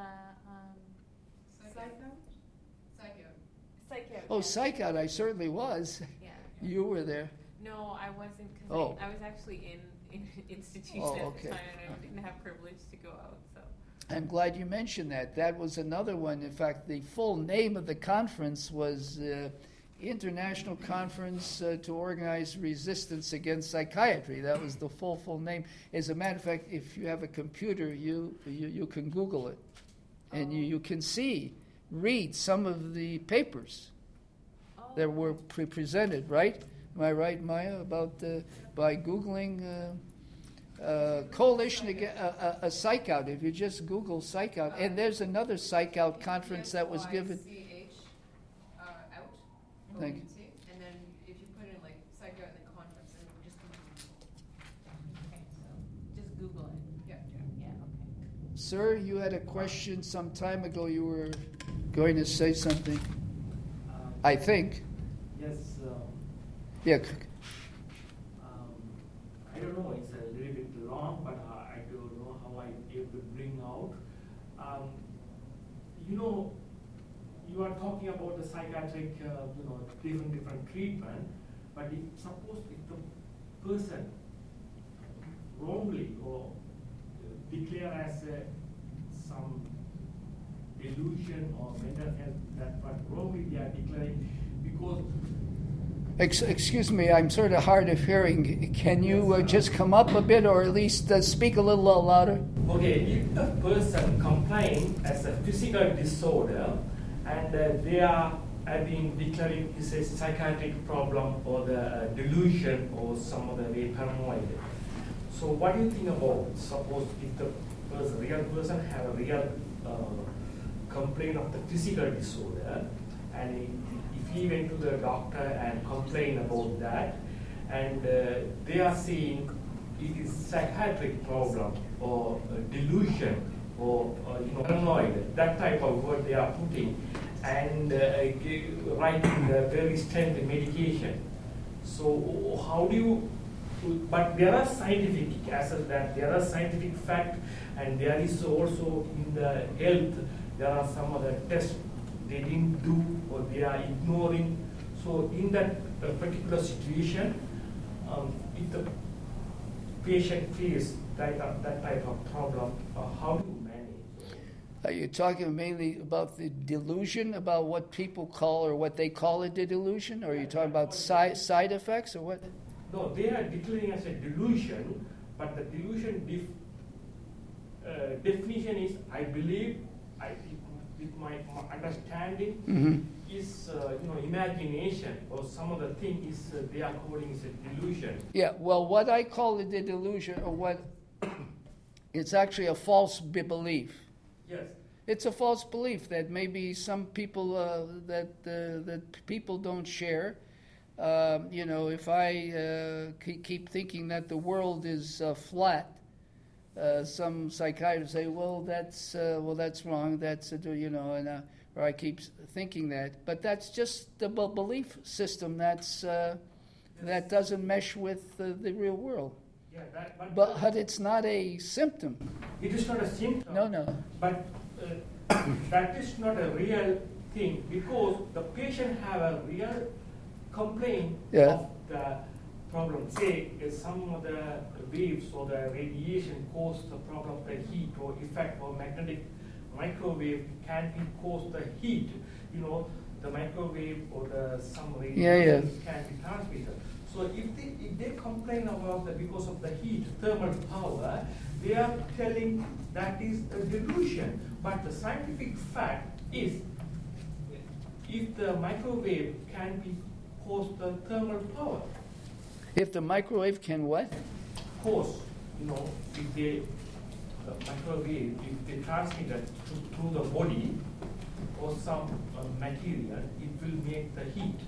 Psych Out. Oh, Psych Out, I certainly was. Yeah. You were there. No, I wasn't because Oh. I was actually in institution Oh, at okay. the time and I didn't have privilege to go out. So. I'm glad you mentioned that. That was another one. In fact, the full name of the conference was International Conference to Organize Resistance Against Psychiatry. That was the full name. As a matter of fact, if you have a computer, you can Google it. And you can read some of the papers that were presented, right? Am I right, Maya, about by Googling Coalition Against a Psych Out? If you just Google Psych Out, and there's another Psych Out conference that was given. Out. Thank you. And then if you put in like Psych Out and the conference, it will just come up. Okay, so just Google it. Yeah. Yeah. Okay. Sir, you had a question some time ago. You were going to say something, I think. Yes. Yeah. I don't know, it's a little bit long, but I don't know how I able to bring out. You are talking about the psychiatric, different treatment, but suppose if the person wrongly or declare as some delusion or mental health, that but wrongly they are declaring because. Excuse me, I'm sort of hard of hearing. Can you just come up a bit, or at least speak a little louder? Okay, if a person complains as a physical disorder and they have been declaring it's a psychiatric problem or the delusion or some other way paranoid. So what do you think about suppose if the real person have a real complaint of the physical disorder and if he went to the doctor and complained about that and they are saying it is psychiatric problem or delusion or paranoid, that type of word they are putting and writing the very strength medication. So how do you, but there are scientific assets that there are scientific fact and there is also in the health there are some other tests they didn't do or they are ignoring. So in that particular situation, if the patient faces that type of problem, how do you manage? Are you talking mainly about the delusion, about what people call or what they call a delusion? Or are you talking about side effects or what? No, they are declaring as a delusion, but the delusion definition is, I believe, with my understanding, is imagination or some other thing is they are calling is a delusion. Yeah, well, what I call a delusion, or what it's actually a false belief. Yes. It's a false belief that maybe some people that people don't share. If I keep thinking that the world is flat, some psychiatrists say, "Well, that's wrong. That's or I keep thinking that." But that's just the belief system. That doesn't mesh with the real world. Yeah, but it's not a symptom. It is not a symptom. No. But that is not a real thing because the patient have a real complaint Yeah. of the problem. Say some of the waves or the radiation cause the problem of the heat or effect or magnetic microwave can be cause the heat. You know, the microwave or the some radiation can be transmitted. So if they complain about that because of the heat, thermal power, they are telling that is a delusion. But the scientific fact is, if the microwave can be cause the thermal power, If the microwave can what? cause, you know, if they microwave, if they transmit it through the body or some material, it will make the heat.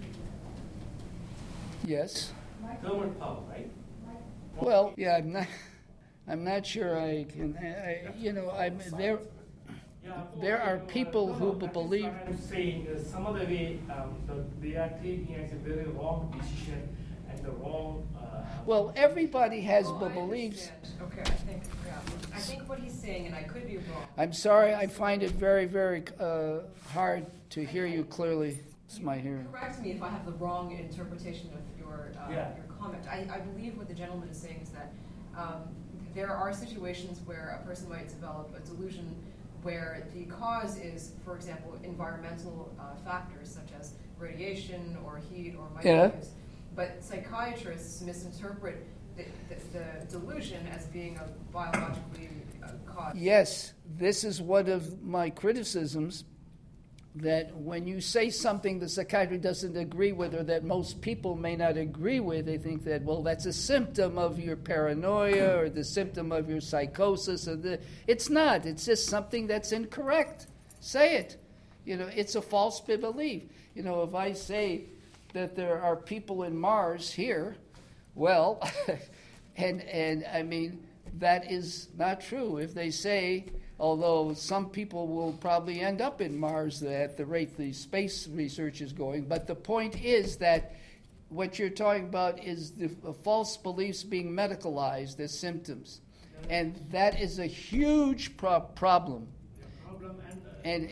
Yes. Thermal power, right? Well, yeah, I'm not sure I can. I'm there. There are people who believe. What I'm saying is some of the way they are taking as a very wrong decision and the wrong. Well, everybody has I beliefs. understand. Okay, I think what he's saying, and I could be wrong. I'm sorry, I find it very, very hard to hear you clearly. It's my hearing. Correct me if I have the wrong interpretation of your comment. I believe what the gentleman is saying is that there are situations where a person might develop a delusion where the cause is, for example, environmental factors such as radiation or heat or microwaves. But psychiatrists misinterpret the delusion as being a biologically caused. Yes, this is one of my criticisms, that when you say something the psychiatry doesn't agree with or that most people may not agree with, they think that, well, that's a symptom of your paranoia or the symptom of your psychosis. It's not. It's just something that's incorrect. Say it. It's a false belief. If I say that there are people in Mars here, well, and I mean, that is not true. If they say, although some people will probably end up in Mars at the rate the space research is going, but the point is that what you're talking about is the false beliefs being medicalized as symptoms. And that is a huge problem. And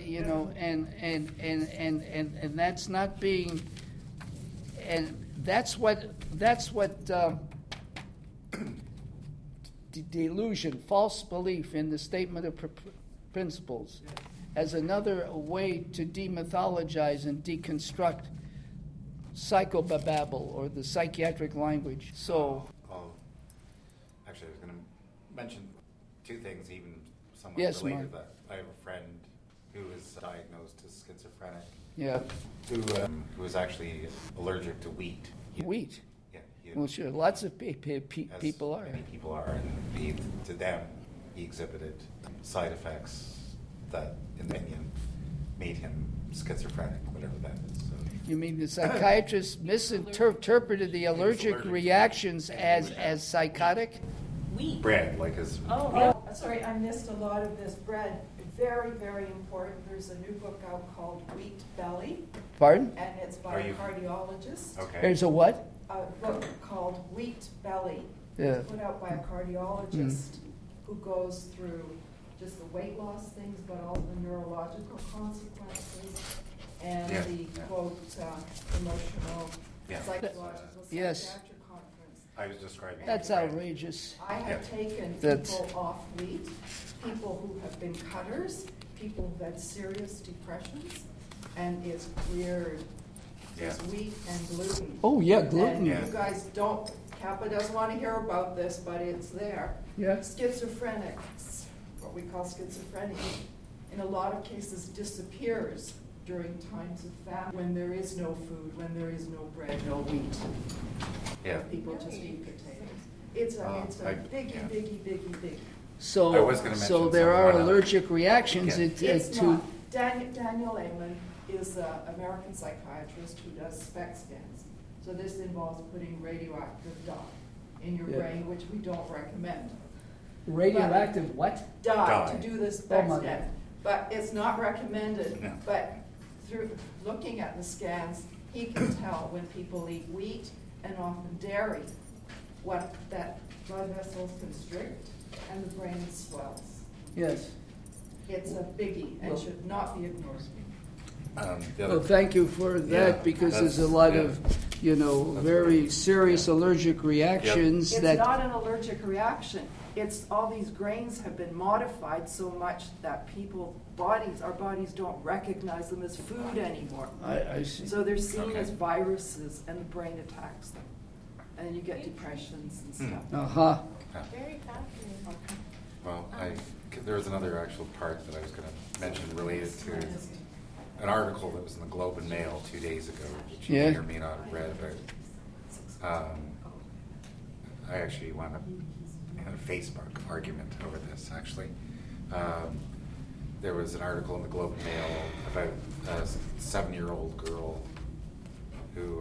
and that's not being, and that's what delusion, false belief in the statement of principles, as another way to demythologize and deconstruct psychobabble or the psychiatric language. So, actually, I was going to mention two things, even somewhat Yes, related. Mark. That I have a friend who was diagnosed as schizophrenic, yeah, who was actually allergic to wheat. wheat. Yeah. Well, sure, lots of people are. Many people are, and to them, he exhibited side effects that, in their opinion, made him schizophrenic, whatever that is. So, You mean the psychiatrist misinterpreted the allergic reactions as psychotic? Wheat. bread, like his. Oh, sorry, I missed a lot of this. Bread, very, very important. There's a new book out called Wheat Belly, Pardon? and it's by a cardiologist. Okay. There's a what? A book called Wheat Belly, Yeah. put out by a cardiologist who goes through just the weight loss things, but all the neurological consequences and Yeah. the quote emotional, Yeah. psychological, Yes. psychiatric conference. I was describing. That's bread. outrageous. I have Yeah. taken That's- people off wheat, people who have been cutters, people who've had serious depressions, and it's cleared. There's Yeah. wheat and gluten. Oh, yeah, And gluten. you Yeah. guys don't, Kappa doesn't want to hear about this, but it's there. Yeah. Schizophrenics, what we call schizophrenia, in a lot of cases disappears during times of famine, when there is no food, when there is no bread, no wheat. Yeah. People just eat potatoes. It's a biggie, yeah. biggie. So, I was gonna so mention there are one other. allergic reactions Yeah. It's to. not. Daniel Amen is an American psychiatrist who does SPECT scans. So this involves putting radioactive dye in your Yeah. brain, which we don't recommend. Radioactive what? Dye Dye. to do the Oh, SPECT my scan. God. But it's not recommended. No. But through looking at the scans, he can tell when people eat wheat and often dairy, what that blood vessels constrict and the brain swells. Yes. It's a biggie and should not be ignored. Well, thank you for that, because there's a lot of, very serious allergic reactions It's that. not an allergic reaction. It's all these grains have been modified so much that our bodies don't recognize them as food anymore. I see. So they're seen as viruses, and the brain attacks them. And then you get depressions and stuff. Uh-huh. Very fascinating. Well, there was another actual part that I was going to mention related to an article that was in the Globe and Mail 2 days ago, which you may or may not have read about. I actually wound up in a Facebook argument over this, actually. There was an article in the Globe and Mail about a 7-year-old girl who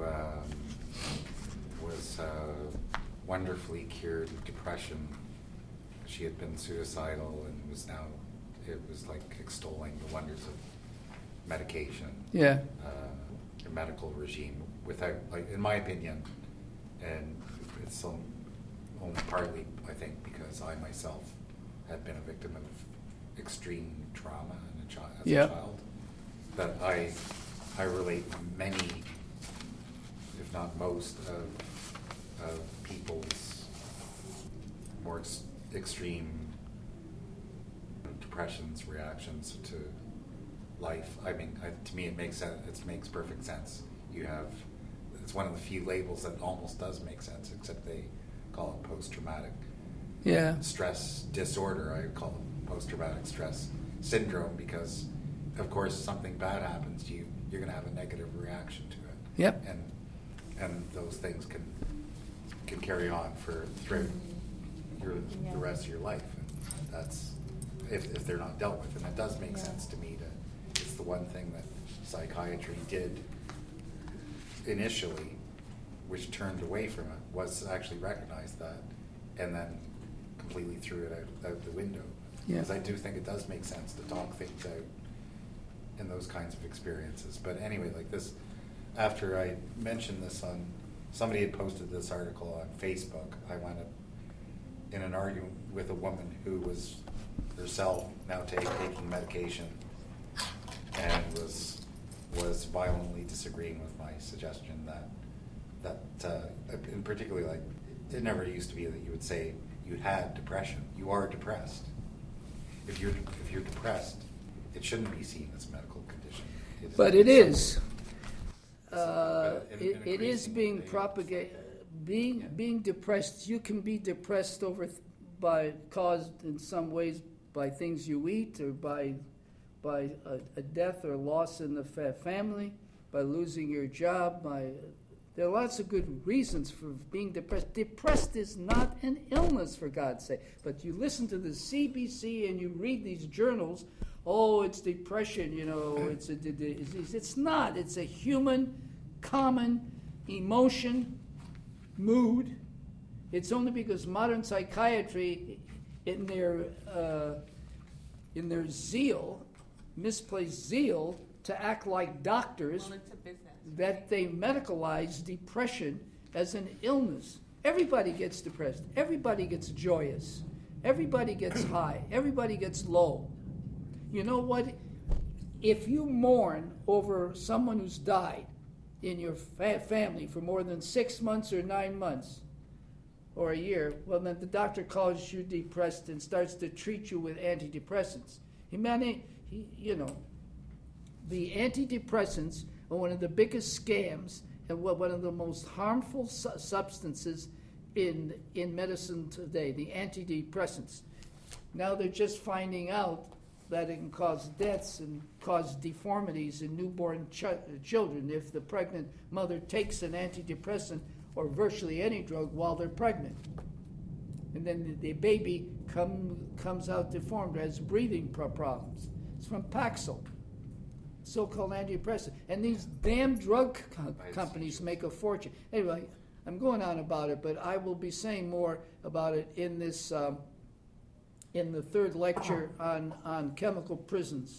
was wonderfully cured of depression. She had been suicidal and it was like extolling the wonders of medication, Yeah. The medical regime, without, like, in my opinion, and it's only partly, I think, because I myself had been a victim of extreme trauma as a child, that I relate many, if not most, of people's more extreme depressions, reactions to life. I mean, to me, it makes sense. It makes perfect sense. It's one of the few labels that almost does make sense, except they call it post-traumatic stress disorder. I call it post-traumatic stress syndrome because, of course, something bad happens to you, you're going to have a negative reaction to it. Yep. And those things can carry on throughout the rest of your life. And that's if they're not dealt with. And it does make sense to me that it's the one thing that psychiatry did initially, which turned away from it, was to actually recognize that and then completely threw it out the window. Because I do think it does make sense to talk things out in those kinds of experiences. But anyway, like this, after I mentioned this somebody had posted this article on Facebook, I wound up in an argument with a woman who was herself now taking medication and was violently disagreeing with my suggestion that in particular, like, it never used to be that you would say you had depression. You are depressed. If you're depressed, it shouldn't be seen as a medical condition. But it is. It is being propagated. Being depressed, you can be depressed caused in some ways by things you eat, or by a death or loss in the family, by losing your job. There are lots of good reasons for being depressed. Depressed is not an illness, for God's sake. But you listen to the CBC and you read these journals. Oh, it's depression. It's a disease. It's not. It's a human, common emotion, mood. It's only because modern psychiatry, in their zeal, misplaced zeal, to act like doctors, Well, it's a business. that they medicalize depression as an illness. Everybody gets depressed. Everybody gets joyous. Everybody gets high. Everybody gets low. You know what? If you mourn over someone who's died in your family for more than 6 months or 9 months or a year, well, then the doctor calls you depressed and starts to treat you with antidepressants. The antidepressants are one of the biggest scams and one of the most harmful substances in medicine today, the antidepressants. Now they're just finding out that it can cause deaths and cause deformities in newborn children if the pregnant mother takes an antidepressant or virtually any drug while they're pregnant. And then the baby comes out deformed, has breathing problems. It's from Paxil, so-called antidepressant. And these damn drug companies make a fortune. Anyway, I'm going on about it, but I will be saying more about it in this in the third lecture on chemical prisons.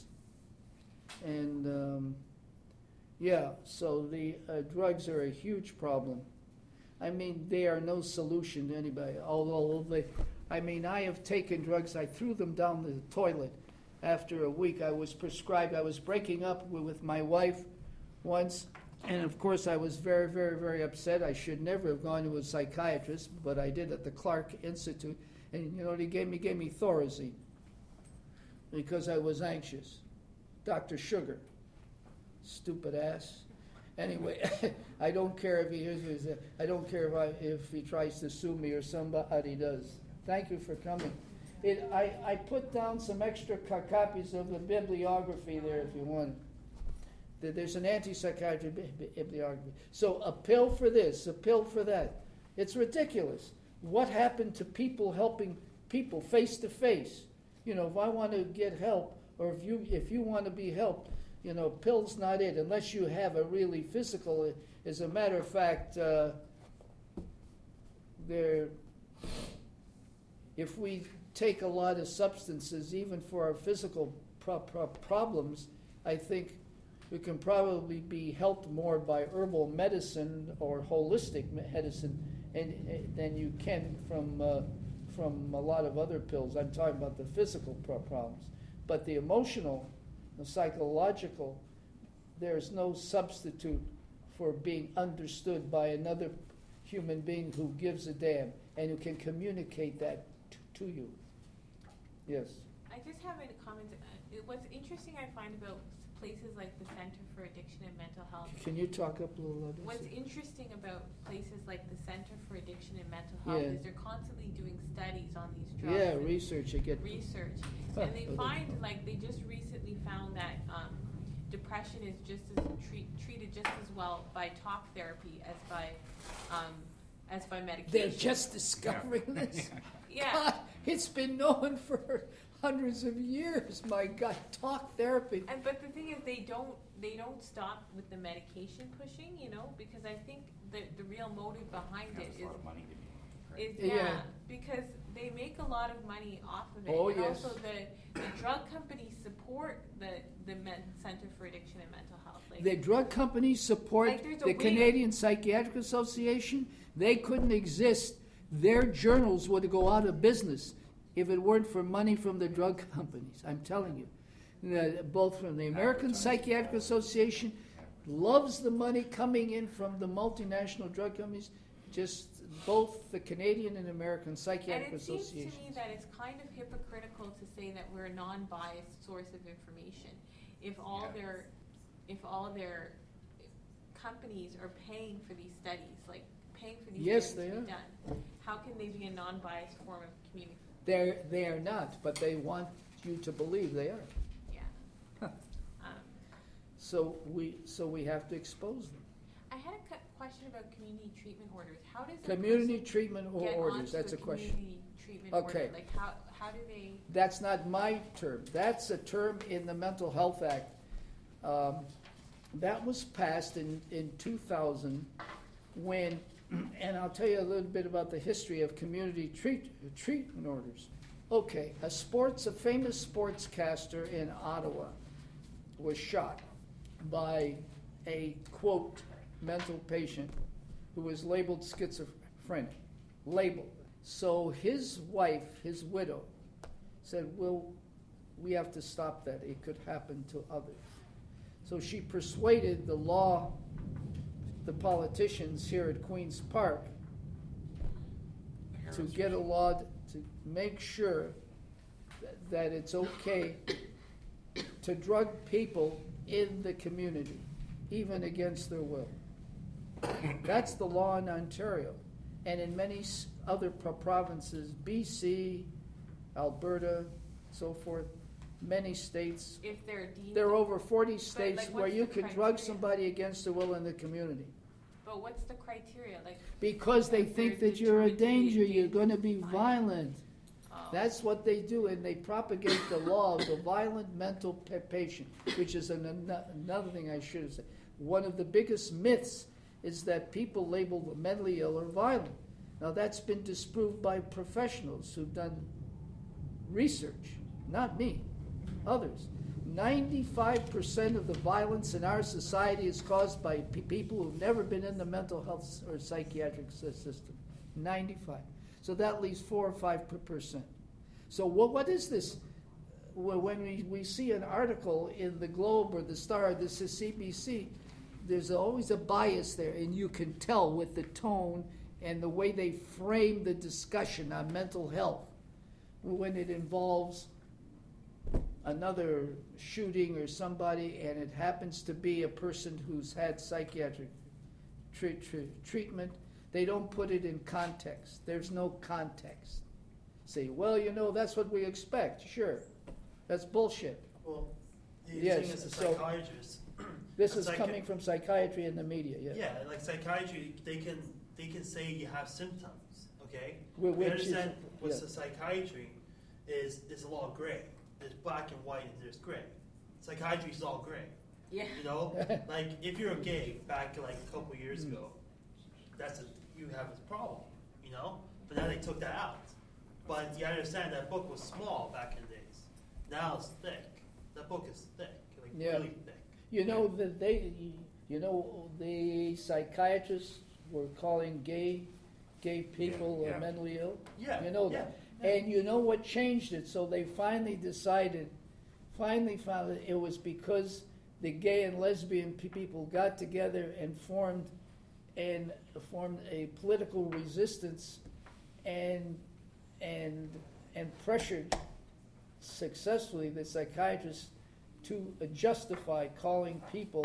And so the drugs are a huge problem. I mean, they are no solution to anybody. Although I have taken drugs, I threw them down the toilet, after a week. I was prescribed. I was breaking up with my wife once, and of course I was very, very, very upset. I should never have gone to a psychiatrist, but I did at the Clark Institute. And you know what he gave me? He gave me Thorazine because I was anxious. Dr. Sugar. Stupid ass. Anyway, I don't care if he hears. I don't care if he tries to sue me or somebody does. Thank you for coming. I put down some extra copies of the bibliography there if you want. There's an anti-psychiatry bibliography. So a pill for this, a pill for that. It's ridiculous. What happened to people helping people face to face? You know, if I want to get help, or if you want to be helped, you know, pills not it, unless you have a really physical. As a matter of fact, if we take a lot of substances, even for our physical problems, I think we can probably be helped more by herbal medicine or holistic medicine than you can from a lot of other pills. I'm talking about the physical problems. But the emotional, the psychological, there's no substitute for being understood by another human being who gives a damn and who can communicate that to you. Yes? I just have a comment. What's interesting I find about places like the Center for Addiction and Mental Health. Can you talk up a little louder? What's interesting about places like the Center for Addiction and Mental Health is they're constantly doing studies on these drugs. Yeah, research. Research. And they find, like, they just recently found that depression is just as treated just as well by talk therapy as by medication. They're just discovering this? Yeah. God, it's been known for hundreds of years. My God, talk therapy. But the thing is, they don't stop with the medication pushing, you know, because I think the real motive behind it is a lot of money to me. Because they make a lot of money off of it. Oh, and yes. also the drug companies support the Center for Addiction and Mental Health. Like, the drug companies support the Canadian Psychiatric Association. They couldn't exist. Their journals would go out of business if it weren't for money from the drug companies. I'm telling you. Both from the American Psychiatric Association loves the money coming in from the multinational drug companies, just both the Canadian and American Psychiatric Associations. And it seems to me that it's kind of hypocritical to say that we're a non-biased source of information if all their companies are paying for these studies, like paying for these studies to be done. How can they be a non-biased form of communication? They are not, but they want you to believe they are. Yeah. So we have to expose them. I had a question about community treatment orders. How does community treatment orders? That's a question. Community treatment okay. Order? Like how do they? That's not my term. That's a term in the Mental Health Act. That was passed in 2000 when. And I'll tell you a little bit about the history of community treatment orders. Okay, a famous sportscaster in Ottawa was shot by a, quote, mental patient who was labeled schizophrenic. Labeled. So his wife, his widow, said, well, we have to stop that. It could happen to others. So she persuaded the politicians here at Queen's Park to get a law to make sure that it's okay to drug people in the community, even against their will. That's the law in Ontario. And in many other provinces, BC, Alberta, so forth, many states. If they're deemed. There are over 40 states like, where you can drug somebody against their will in the community. But what's the criteria? Like, because they think that you're a danger, you're going to be violent. Oh. That's what they do, and they propagate the law of the violent mental patient, which is another thing I should have said. One of the biggest myths is that people labeled the mentally ill are violent. Now that's been disproved by professionals who've done research, not me, others. 95% of the violence in our society is caused by people who've never been in the mental health or psychiatric system. 95. So that leaves 4 or 5%. So what is this? when we see an article in the Globe or the Star, this is CBC, there's always a bias there, and you can tell with the tone and the way they frame the discussion on mental health when it involves another shooting or somebody, and it happens to be a person who's had psychiatric treatment. They don't put it in context. There's no context. Say, well, that's what we expect. Sure. That's bullshit. Well, yes, as a so psychiatrist. this is coming from psychiatry and the media, yeah. Yeah, like psychiatry, they can say you have symptoms, okay? We understand with psychiatry is there's a lot of gray. There's black and white and there's gray. Psychiatry is all gray. Yeah. Like if you're gay back like a couple of years ago, you have a problem, But now they took that out. But you understand that book was small back in the days. Now it's thick. That book is thick, really thick. The psychiatrists were calling gay people mentally ill. Yeah. You know that. Yeah. And you know what changed it? So they finally found that it was because the gay and lesbian people got together and formed a political resistance and pressured successfully the psychiatrists to justify calling people,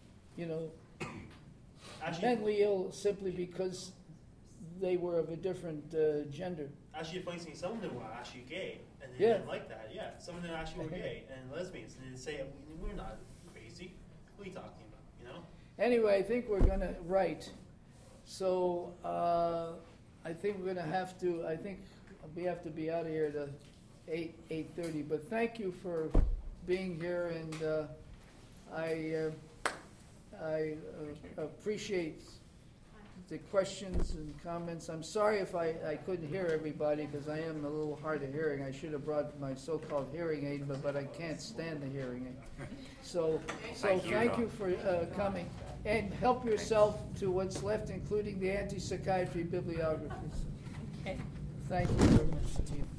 mentally ill simply because they were of a different gender. Actually, funny thing, some of them were actually gay, and they didn't like that. Yeah, some of them actually were gay and lesbians, and they say, "We're not crazy. What are you talking about?" Anyway, I think we're gonna write. So I think we're gonna have to. I think we have to be out of here at 8:30. But thank you for being here, and I appreciate the questions and comments. I'm sorry if I couldn't hear everybody because I am a little hard of hearing. I should have brought my so-called hearing aid, but I can't stand the hearing aid. So thank you for coming. And help yourself to what's left, including the anti-psychiatry bibliographies. Okay. Thank you very much, Tina.